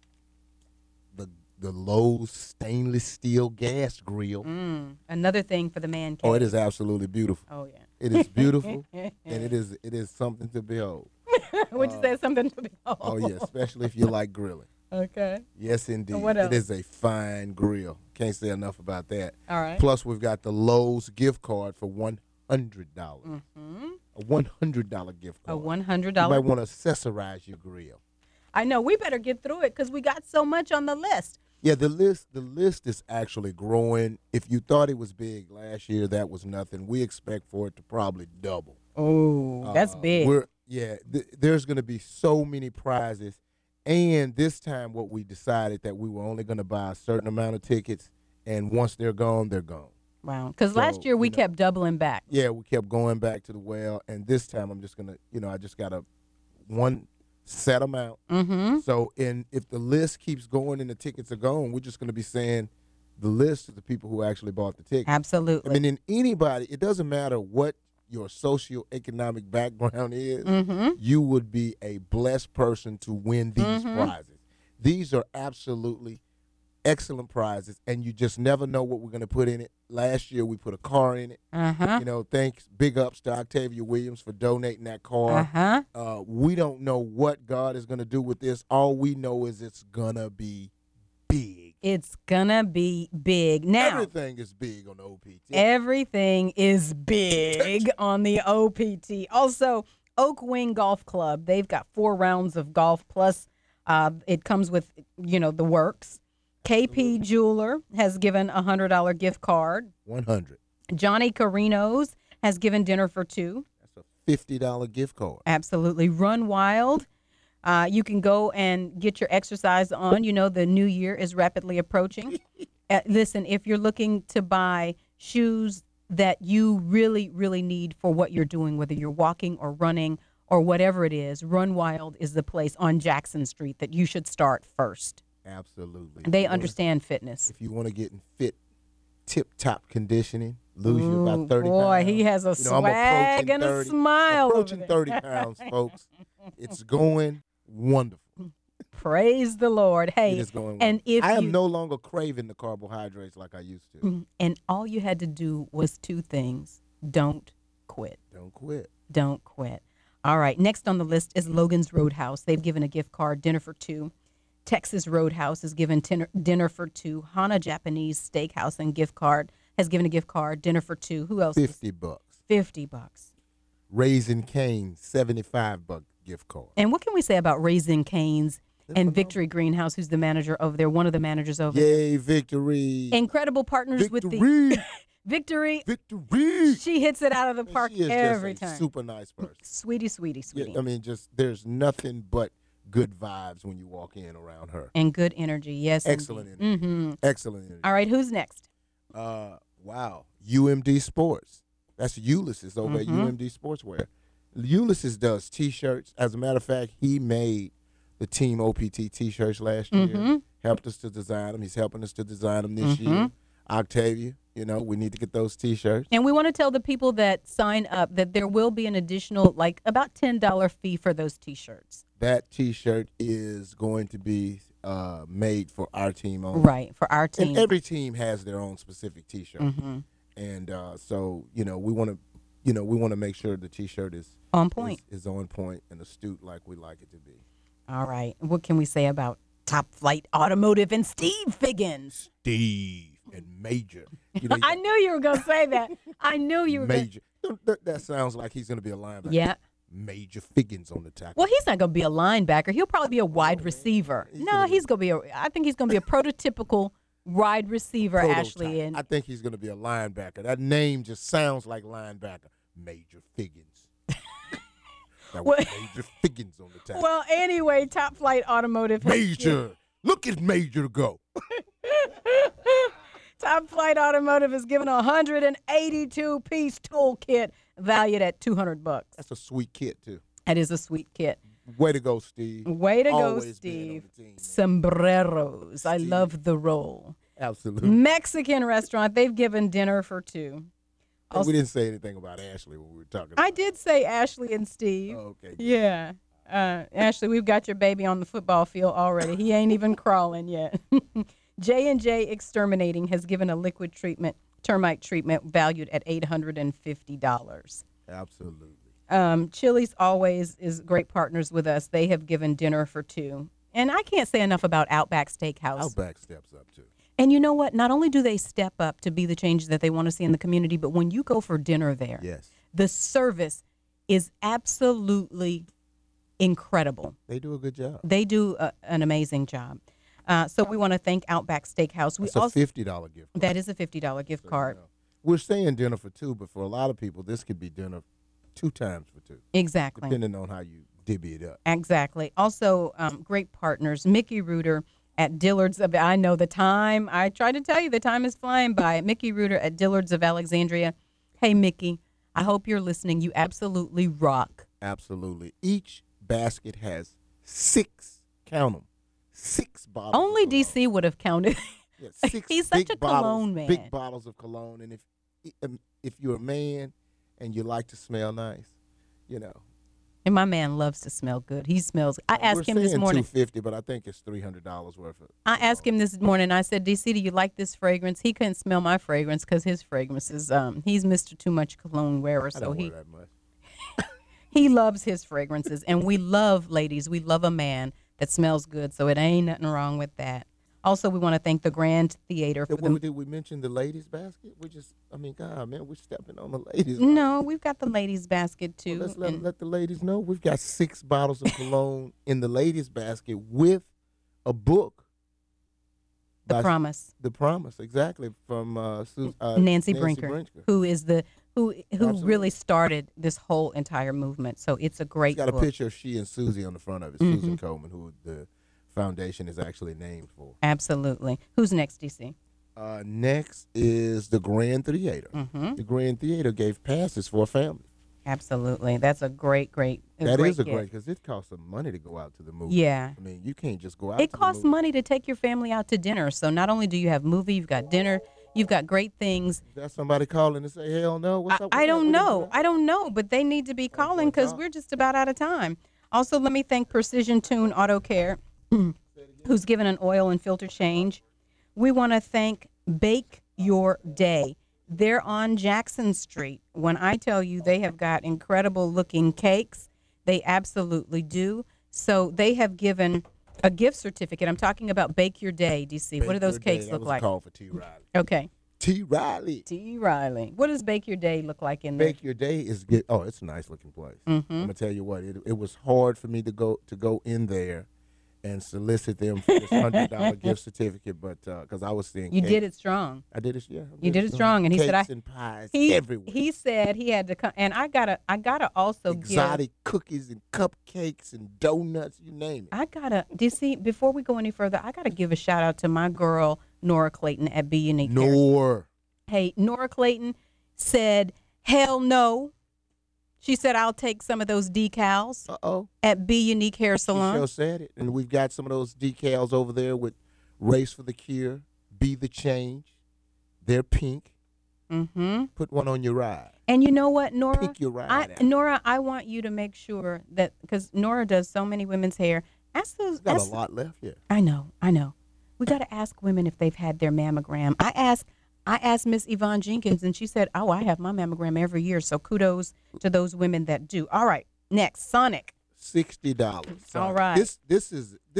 [SPEAKER 3] Lowe's stainless steel gas grill.
[SPEAKER 1] Another thing for the man cave.
[SPEAKER 3] Oh, it is absolutely beautiful.
[SPEAKER 1] Oh, yeah.
[SPEAKER 3] It is beautiful, and it is something to behold.
[SPEAKER 1] Would you say something to behold?
[SPEAKER 3] Oh, yeah, especially if you like grilling.
[SPEAKER 1] Okay.
[SPEAKER 3] Yes, indeed.
[SPEAKER 1] What else?
[SPEAKER 3] It is a fine grill. Can't say enough about that.
[SPEAKER 1] All right.
[SPEAKER 3] Plus, we've got the Lowe's gift card for $100. A $100 gift card.
[SPEAKER 1] A $100.
[SPEAKER 3] You might want to accessorize your grill.
[SPEAKER 1] I know. We better get through it because we got so much on the list.
[SPEAKER 3] Yeah, the list is actually growing. If you thought it was big last year, that was nothing. We expect for it to probably double.
[SPEAKER 1] Oh, that's big.
[SPEAKER 3] There's going to be so many prizes. And this time what we decided that we were only going to buy a certain amount of tickets, and once they're gone, they're gone.
[SPEAKER 1] Wow. Because last year we kept doubling back.
[SPEAKER 3] Yeah, we kept going back to the well. And this time I'm just going to, I just got one set amount.
[SPEAKER 1] Mm-hmm.
[SPEAKER 3] So if the list keeps going and the tickets are gone, we're just going to be saying the list of the people who actually bought the tickets.
[SPEAKER 1] Absolutely.
[SPEAKER 3] I mean, in anybody, it doesn't matter what your socioeconomic background is, you would be a blessed person to win these prizes. These are absolutely excellent prizes, and you just never know what we're going to put in it. Last year, we put a car in it. Thanks, big ups to Octavia Williams for donating that car. We don't know what God is going to do with this. All we know is it's going to be big.
[SPEAKER 1] It's going to be big. Now,
[SPEAKER 3] everything is big on the OPT.
[SPEAKER 1] Everything is big on the OPT. Also, Oak Wing Golf Club, they've got 4 rounds of golf, plus it comes with, the works. KP Jeweler has given a $100 gift card.
[SPEAKER 3] 100.
[SPEAKER 1] Johnny Carino's has given dinner for 2.
[SPEAKER 3] That's a $50 gift card.
[SPEAKER 1] Absolutely. Run Wild. You can go and get your exercise on. The new year is rapidly approaching. Listen, if you're looking to buy shoes that you really, really need for what you're doing, whether you're walking or running or whatever it is, Run Wild is the place on Jackson Street that you should start first.
[SPEAKER 3] Absolutely.
[SPEAKER 1] They understand fitness.
[SPEAKER 3] If you want to get in fit, tip-top conditioning, lose you about 30
[SPEAKER 1] boy,
[SPEAKER 3] pounds.
[SPEAKER 1] he has a swag and a smile.
[SPEAKER 3] Approaching 30 pounds, folks. It's going wonderful.
[SPEAKER 1] Praise the Lord. Hey,
[SPEAKER 3] it is going
[SPEAKER 1] and
[SPEAKER 3] wonderful.
[SPEAKER 1] if
[SPEAKER 3] I am no longer craving the carbohydrates like I used to.
[SPEAKER 1] And all you had to do was 2 things. Don't quit.
[SPEAKER 3] Don't quit.
[SPEAKER 1] Don't quit.
[SPEAKER 4] All right. Next on the list is Logan's Roadhouse. They've given a gift card, dinner for two. Texas Roadhouse has given dinner for two. Hana Japanese Steakhouse and gift card has given a gift card, dinner for two. Who else?
[SPEAKER 3] $50.
[SPEAKER 4] $50.
[SPEAKER 3] Raising Cane, $75 gift card.
[SPEAKER 4] And what can we say about Raising Cane's and Victory Greenhouse, who's the manager over there, one of the managers over there?
[SPEAKER 3] Yay, Victory.
[SPEAKER 4] Incredible partners with the Victory.
[SPEAKER 3] Victory.
[SPEAKER 4] She hits it out of the park
[SPEAKER 3] She is
[SPEAKER 4] every
[SPEAKER 3] just a
[SPEAKER 4] time.
[SPEAKER 3] super nice person.
[SPEAKER 4] Sweetie, sweetie, sweetie.
[SPEAKER 3] Yeah, I mean, just there's nothing but good vibes when you walk in around her.
[SPEAKER 4] And good energy, yes.
[SPEAKER 3] Excellent
[SPEAKER 4] indeed.
[SPEAKER 3] energy.
[SPEAKER 4] Mm-hmm.
[SPEAKER 3] Excellent energy.
[SPEAKER 4] All right, who's next?
[SPEAKER 3] Wow. UMD Sports. That's Ulysses over at UMD Sportswear. Ulysses does T-shirts. As a matter of fact, he made the Team OPT T-shirts last year. Helped us to design them. He's helping us to design them this year. Octavia, we need to get those T-shirts.
[SPEAKER 4] And we want to tell the people that sign up that there will be an additional, about $10 fee for those T-shirts.
[SPEAKER 3] That T-shirt is going to be made for our team only.
[SPEAKER 4] Right, for our team.
[SPEAKER 3] And every team has their own specific T-shirt. And so, we want to make sure the T-shirt is
[SPEAKER 4] on point.
[SPEAKER 3] Is on point and astute like we like it to be.
[SPEAKER 4] All right. What can we say about Top Flight Automotive and Steve Figgins?
[SPEAKER 3] Steve and Major.
[SPEAKER 4] I knew you were going to say that. I knew you were
[SPEAKER 3] Major. That sounds like he's going to be a linebacker.
[SPEAKER 4] Yeah.
[SPEAKER 3] Major Figgins on the tackle.
[SPEAKER 4] Well, he's not going to be a linebacker. He'll probably be a wide receiver. I think he's going to be a prototypical wide receiver,
[SPEAKER 3] Prototype.
[SPEAKER 4] Ashley. And
[SPEAKER 3] I think he's going to be a linebacker. That name just sounds like linebacker. Major Figgins. That was Major Figgins on the tackle.
[SPEAKER 4] Well, anyway, Top Flight Automotive.
[SPEAKER 3] Major. Look at Major go.
[SPEAKER 4] Top Flight Automotive has given a 182-piece toolkit valued at $200.
[SPEAKER 3] That's a sweet kit, too.
[SPEAKER 4] That is a sweet kit.
[SPEAKER 3] Way to go, Steve.
[SPEAKER 4] Way to
[SPEAKER 3] Always
[SPEAKER 4] go, Steve.
[SPEAKER 3] Team,
[SPEAKER 4] Sombreros.
[SPEAKER 3] Steve.
[SPEAKER 4] I love the role.
[SPEAKER 3] Absolutely.
[SPEAKER 4] Mexican restaurant. They've given dinner for two.
[SPEAKER 3] We didn't say anything about Ashley when we were talking about
[SPEAKER 4] I did say Ashley and Steve.
[SPEAKER 3] Oh, okay. Good.
[SPEAKER 4] Yeah. Ashley, we've got your baby on the football field already. He ain't even crawling yet. J&J Exterminating has given a liquid termite treatment valued at $850.
[SPEAKER 3] Absolutely.
[SPEAKER 4] Chili's always is great partners with us. They have given dinner for two. And I can't say enough about Outback Steakhouse.
[SPEAKER 3] Outback steps up, too.
[SPEAKER 4] And you know what? Not only do they step up to be the change that they want to see in the community, but when you go for dinner there, the service is absolutely incredible.
[SPEAKER 3] They do a good job.
[SPEAKER 4] They do an amazing job. So we want to thank Outback Steakhouse.
[SPEAKER 3] It's a $50 gift card.
[SPEAKER 4] That is a $50 gift card.
[SPEAKER 3] We're saying dinner for two, but for a lot of people, this could be dinner 2 times for two.
[SPEAKER 4] Exactly.
[SPEAKER 3] Depending on how you divvy it up.
[SPEAKER 4] Exactly. Also, great partners, Mickey Reuter at Dillard's. I know the time. I try to tell you the time is flying by. Mickey Reuter at Dillard's of Alexandria. Hey, Mickey, I hope you're listening. You absolutely rock.
[SPEAKER 3] Absolutely. Each basket has 6, count them, 6 bottles.
[SPEAKER 4] Only DC would have counted.
[SPEAKER 3] Yeah, 6
[SPEAKER 4] He's such a
[SPEAKER 3] bottles,
[SPEAKER 4] cologne man.
[SPEAKER 3] Big bottles of cologne. And if you're a man and you like to smell nice,
[SPEAKER 4] And my man loves to smell good. He smells. I asked him this morning.
[SPEAKER 3] $250, but I think it's $300 worth of.
[SPEAKER 4] I asked him this morning. I said, DC, do you like this fragrance? He couldn't smell my fragrance because his fragrance is. He's Mr. Too Much Cologne wearer, so
[SPEAKER 3] I don't wear that much.
[SPEAKER 4] He loves his fragrances, and we love, ladies. We love a man that smells good, so it ain't nothing wrong with that. Also, we want to thank the Grand Theater for
[SPEAKER 3] Did we mention the ladies' basket? God, man, we're stepping on the ladies.
[SPEAKER 4] No, we've got the ladies' basket, too.
[SPEAKER 3] Well, let's let the ladies know. We've got 6 bottles of cologne in the ladies' basket with a book.
[SPEAKER 4] The Promise.
[SPEAKER 3] The Promise, exactly, from
[SPEAKER 4] Nancy Brinker, who really started this whole entire movement. So it's a great
[SPEAKER 3] book. It's got
[SPEAKER 4] book.
[SPEAKER 3] a picture of she and Susie on the front of it, Susan Coleman, who the foundation is actually named for.
[SPEAKER 4] Absolutely. Who's next, DC?
[SPEAKER 3] Next is the Grand Theater. The Grand Theater gave passes for a family.
[SPEAKER 4] Absolutely. That's a great.
[SPEAKER 3] That is a great, because it costs some money to go out to the movie.
[SPEAKER 4] Yeah.
[SPEAKER 3] I mean, you can't just go out.
[SPEAKER 4] It costs money to take your family out to dinner. So not only do you have movie, you've got dinner, you've got great things.
[SPEAKER 3] Is that somebody calling to say, hell no? What's up?
[SPEAKER 4] I don't know, but they need to be calling because we're just about out of time. Also, let me thank Precision Tune Auto Care, who's given an oil and filter change. We want to thank Bake Your Day. They're on Jackson Street. When I tell you they have got incredible looking cakes, They absolutely do. So they have given a gift certificate. I'm talking about Bake Your Day, DC. What do those cakes look like?
[SPEAKER 3] That was a call for T. Riley.
[SPEAKER 4] Okay.
[SPEAKER 3] T. Riley.
[SPEAKER 4] T. Riley. What does Bake Your Day look like in there?
[SPEAKER 3] Bake Your Day is good. Oh, it's a nice looking place. I'm gonna tell you what. It was hard for me to go in there and solicit them for this $100 gift certificate, but because I was seeing
[SPEAKER 4] you
[SPEAKER 3] cakes.
[SPEAKER 4] did it strong.
[SPEAKER 3] I did it. Yeah,
[SPEAKER 4] you did it strong, and he
[SPEAKER 3] cakes
[SPEAKER 4] said,
[SPEAKER 3] and pies
[SPEAKER 4] he,
[SPEAKER 3] everywhere.
[SPEAKER 4] He said he had to come, and I gotta also
[SPEAKER 3] exotic cookies and cupcakes and donuts, you name it.
[SPEAKER 4] DC, before we go any further, I gotta give a shout out to my girl Nora Clayton at Be Unique. Hey, Nora Clayton said, "Hell no." She said, "I'll take some of those decals at Be Unique Hair Salon."
[SPEAKER 3] She sure said it. And we've got some of those decals over there with Race for the Cure, Be the Change. They're pink. Put one on your ride.
[SPEAKER 4] And you know what, Nora?
[SPEAKER 3] Pick your ride out.
[SPEAKER 4] Nora, I want you to make sure that, because Nora does so many women's hair, ask those.
[SPEAKER 3] Got a lot left here.
[SPEAKER 4] I know. We got to ask women if they've had their mammogram. I asked Miss Yvonne Jenkins, and she said, "Oh, I have my mammogram every year." So kudos to those women that do. All right, next, Sonic.
[SPEAKER 3] $60.
[SPEAKER 4] All right.
[SPEAKER 3] This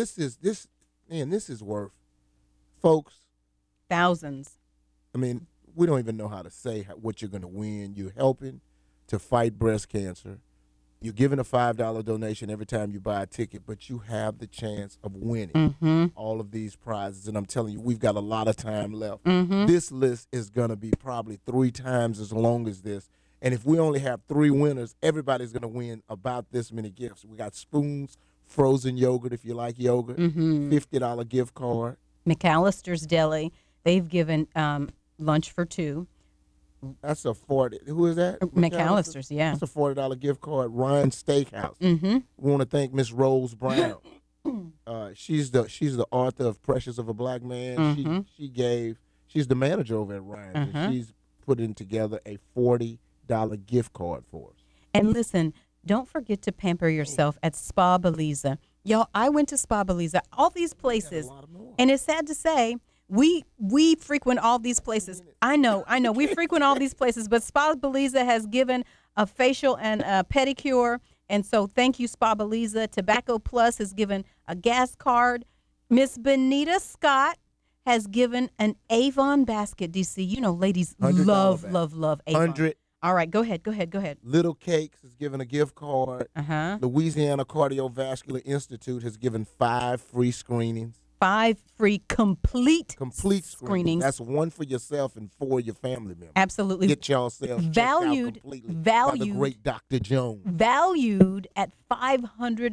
[SPEAKER 3] is worth, folks,
[SPEAKER 4] thousands.
[SPEAKER 3] I mean, we don't even know how to say what you're going to win. You're helping to fight breast cancer. You're giving a $5 donation every time you buy a ticket, but you have the chance of winning all of these prizes. And I'm telling you, we've got a lot of time left. This list is going to be probably 3 times as long as this. And if we only have 3 winners, everybody's going to win about this many gifts. We got spoons, frozen yogurt if you like yogurt, $50 gift card.
[SPEAKER 4] McAllister's Deli, they've given lunch for 2.
[SPEAKER 3] That's a 40. Who is that?
[SPEAKER 4] McAllister's, yeah.
[SPEAKER 3] That's a $40 gift card. Ryan Steakhouse. We want to thank Miss Rose Brown. She's the author of Precious of a Black Man. She's the manager over at Ryan's. And she's putting together a $40 gift card for us.
[SPEAKER 4] And listen, don't forget to pamper yourself at Spa Belize. Y'all, I went to Spa Belize. All these places, and it's sad to say, we frequent all these places. I know. We frequent all these places, but Spa Belize has given a facial and a pedicure, and so thank you, Spa Belize. Tobacco Plus has given a gas card. Miss Benita Scott has given an Avon basket, DC. You know, ladies love Avon.
[SPEAKER 3] 100.
[SPEAKER 4] All right, go ahead.
[SPEAKER 3] Little Cakes has given a gift card. Louisiana Cardiovascular Institute has given 5 free screenings.
[SPEAKER 4] 5 free complete screenings.
[SPEAKER 3] That's 1 for yourself and 4 your family members.
[SPEAKER 4] Absolutely.
[SPEAKER 3] Get yourself
[SPEAKER 4] valued
[SPEAKER 3] by the great Dr. Jones.
[SPEAKER 4] Valued at $500.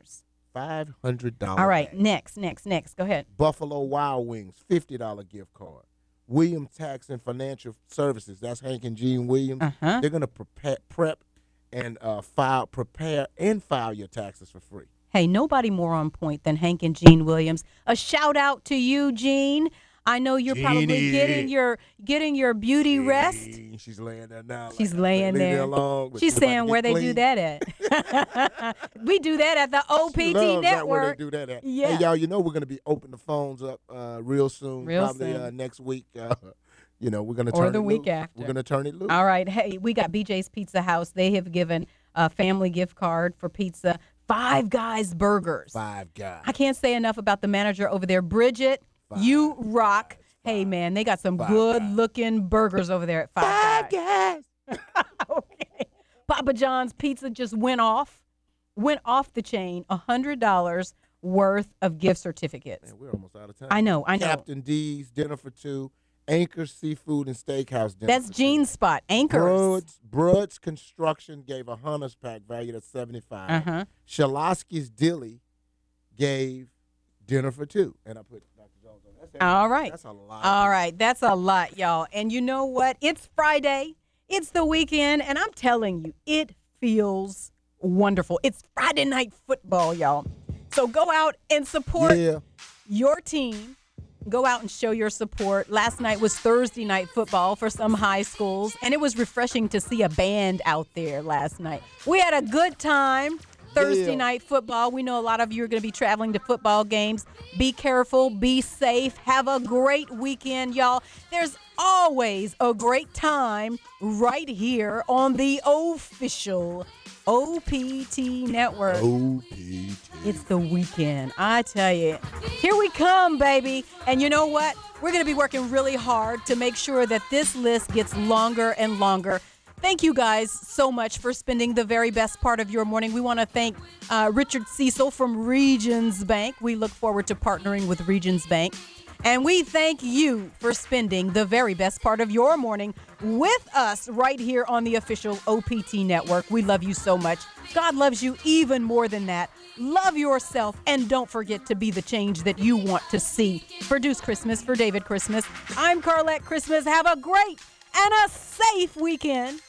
[SPEAKER 3] $500.
[SPEAKER 4] All right, next. Go ahead.
[SPEAKER 3] Buffalo Wild Wings, $50 gift card. Williams Tax and Financial Services, that's Hank and Jean Williams. They're going to prepare and file your taxes for free.
[SPEAKER 4] Hey, nobody more on point than Hank and Jean Williams. A shout out to you, Jean. I know you're probably getting your beauty rest.
[SPEAKER 3] She's laying there now.
[SPEAKER 4] She's laying there. She's saying where they do that at. We do that at the OPT Network.
[SPEAKER 3] Where they do that at.
[SPEAKER 4] Yeah.
[SPEAKER 3] Hey, y'all, you know we're going to be opening the phones up real soon. Probably next week. We're going to turn it loose.
[SPEAKER 4] Or the week after.
[SPEAKER 3] We're going to turn it loose.
[SPEAKER 4] All right. Hey, we got BJ's Pizza House. They have given a family gift card for pizza. 5 Guys Burgers.
[SPEAKER 3] 5 Guys.
[SPEAKER 4] I can't say enough about the manager over there. Bridget, you rock. Hey, man, they got some good-looking burgers over there at 5
[SPEAKER 3] Guys.
[SPEAKER 4] Okay. Papa John's Pizza just went off the chain. $100 worth of gift certificates.
[SPEAKER 3] Man, we're almost out of time.
[SPEAKER 4] I know.
[SPEAKER 3] Captain D's, dinner for 2. Anchor Seafood and Steakhouse dinner.
[SPEAKER 4] That's Jean's spot. Anchors.
[SPEAKER 3] Broad's Construction gave a Hunter's pack valued at $75. Shalosky's Dilly gave dinner for 2. And I put Dr. Jones on that.
[SPEAKER 4] All right.
[SPEAKER 3] That's a lot.
[SPEAKER 4] All right. That's a lot, y'all. And you know what? It's Friday. It's the weekend. And I'm telling you, it feels wonderful. It's Friday night football, y'all. So go out and support your team. Go out and show your support. Last night was Thursday night football for some high schools, and it was refreshing to see a band out there last night. We had a good time. Thursday night football. We know a lot of you are going to be traveling to football games. Be careful. Be safe. Have a great weekend, y'all. There's always a great time right here on the official OPT Network.
[SPEAKER 3] OPT.
[SPEAKER 4] It's the weekend. I tell you. Here we come, baby. And you know what? We're going to be working really hard to make sure that this list gets longer and longer. Thank you guys so much for spending the very best part of your morning. We want to thank Richard Cecil from Regions Bank. We look forward to partnering with Regions Bank. And we thank you for spending the very best part of your morning with us right here on the official OPT network. We love you so much. God loves you even more than that. Love yourself, and don't forget to be the change that you want to see. For Deuce Christmas, for David Christmas, I'm Carlette Christmas. Have a great and a safe weekend.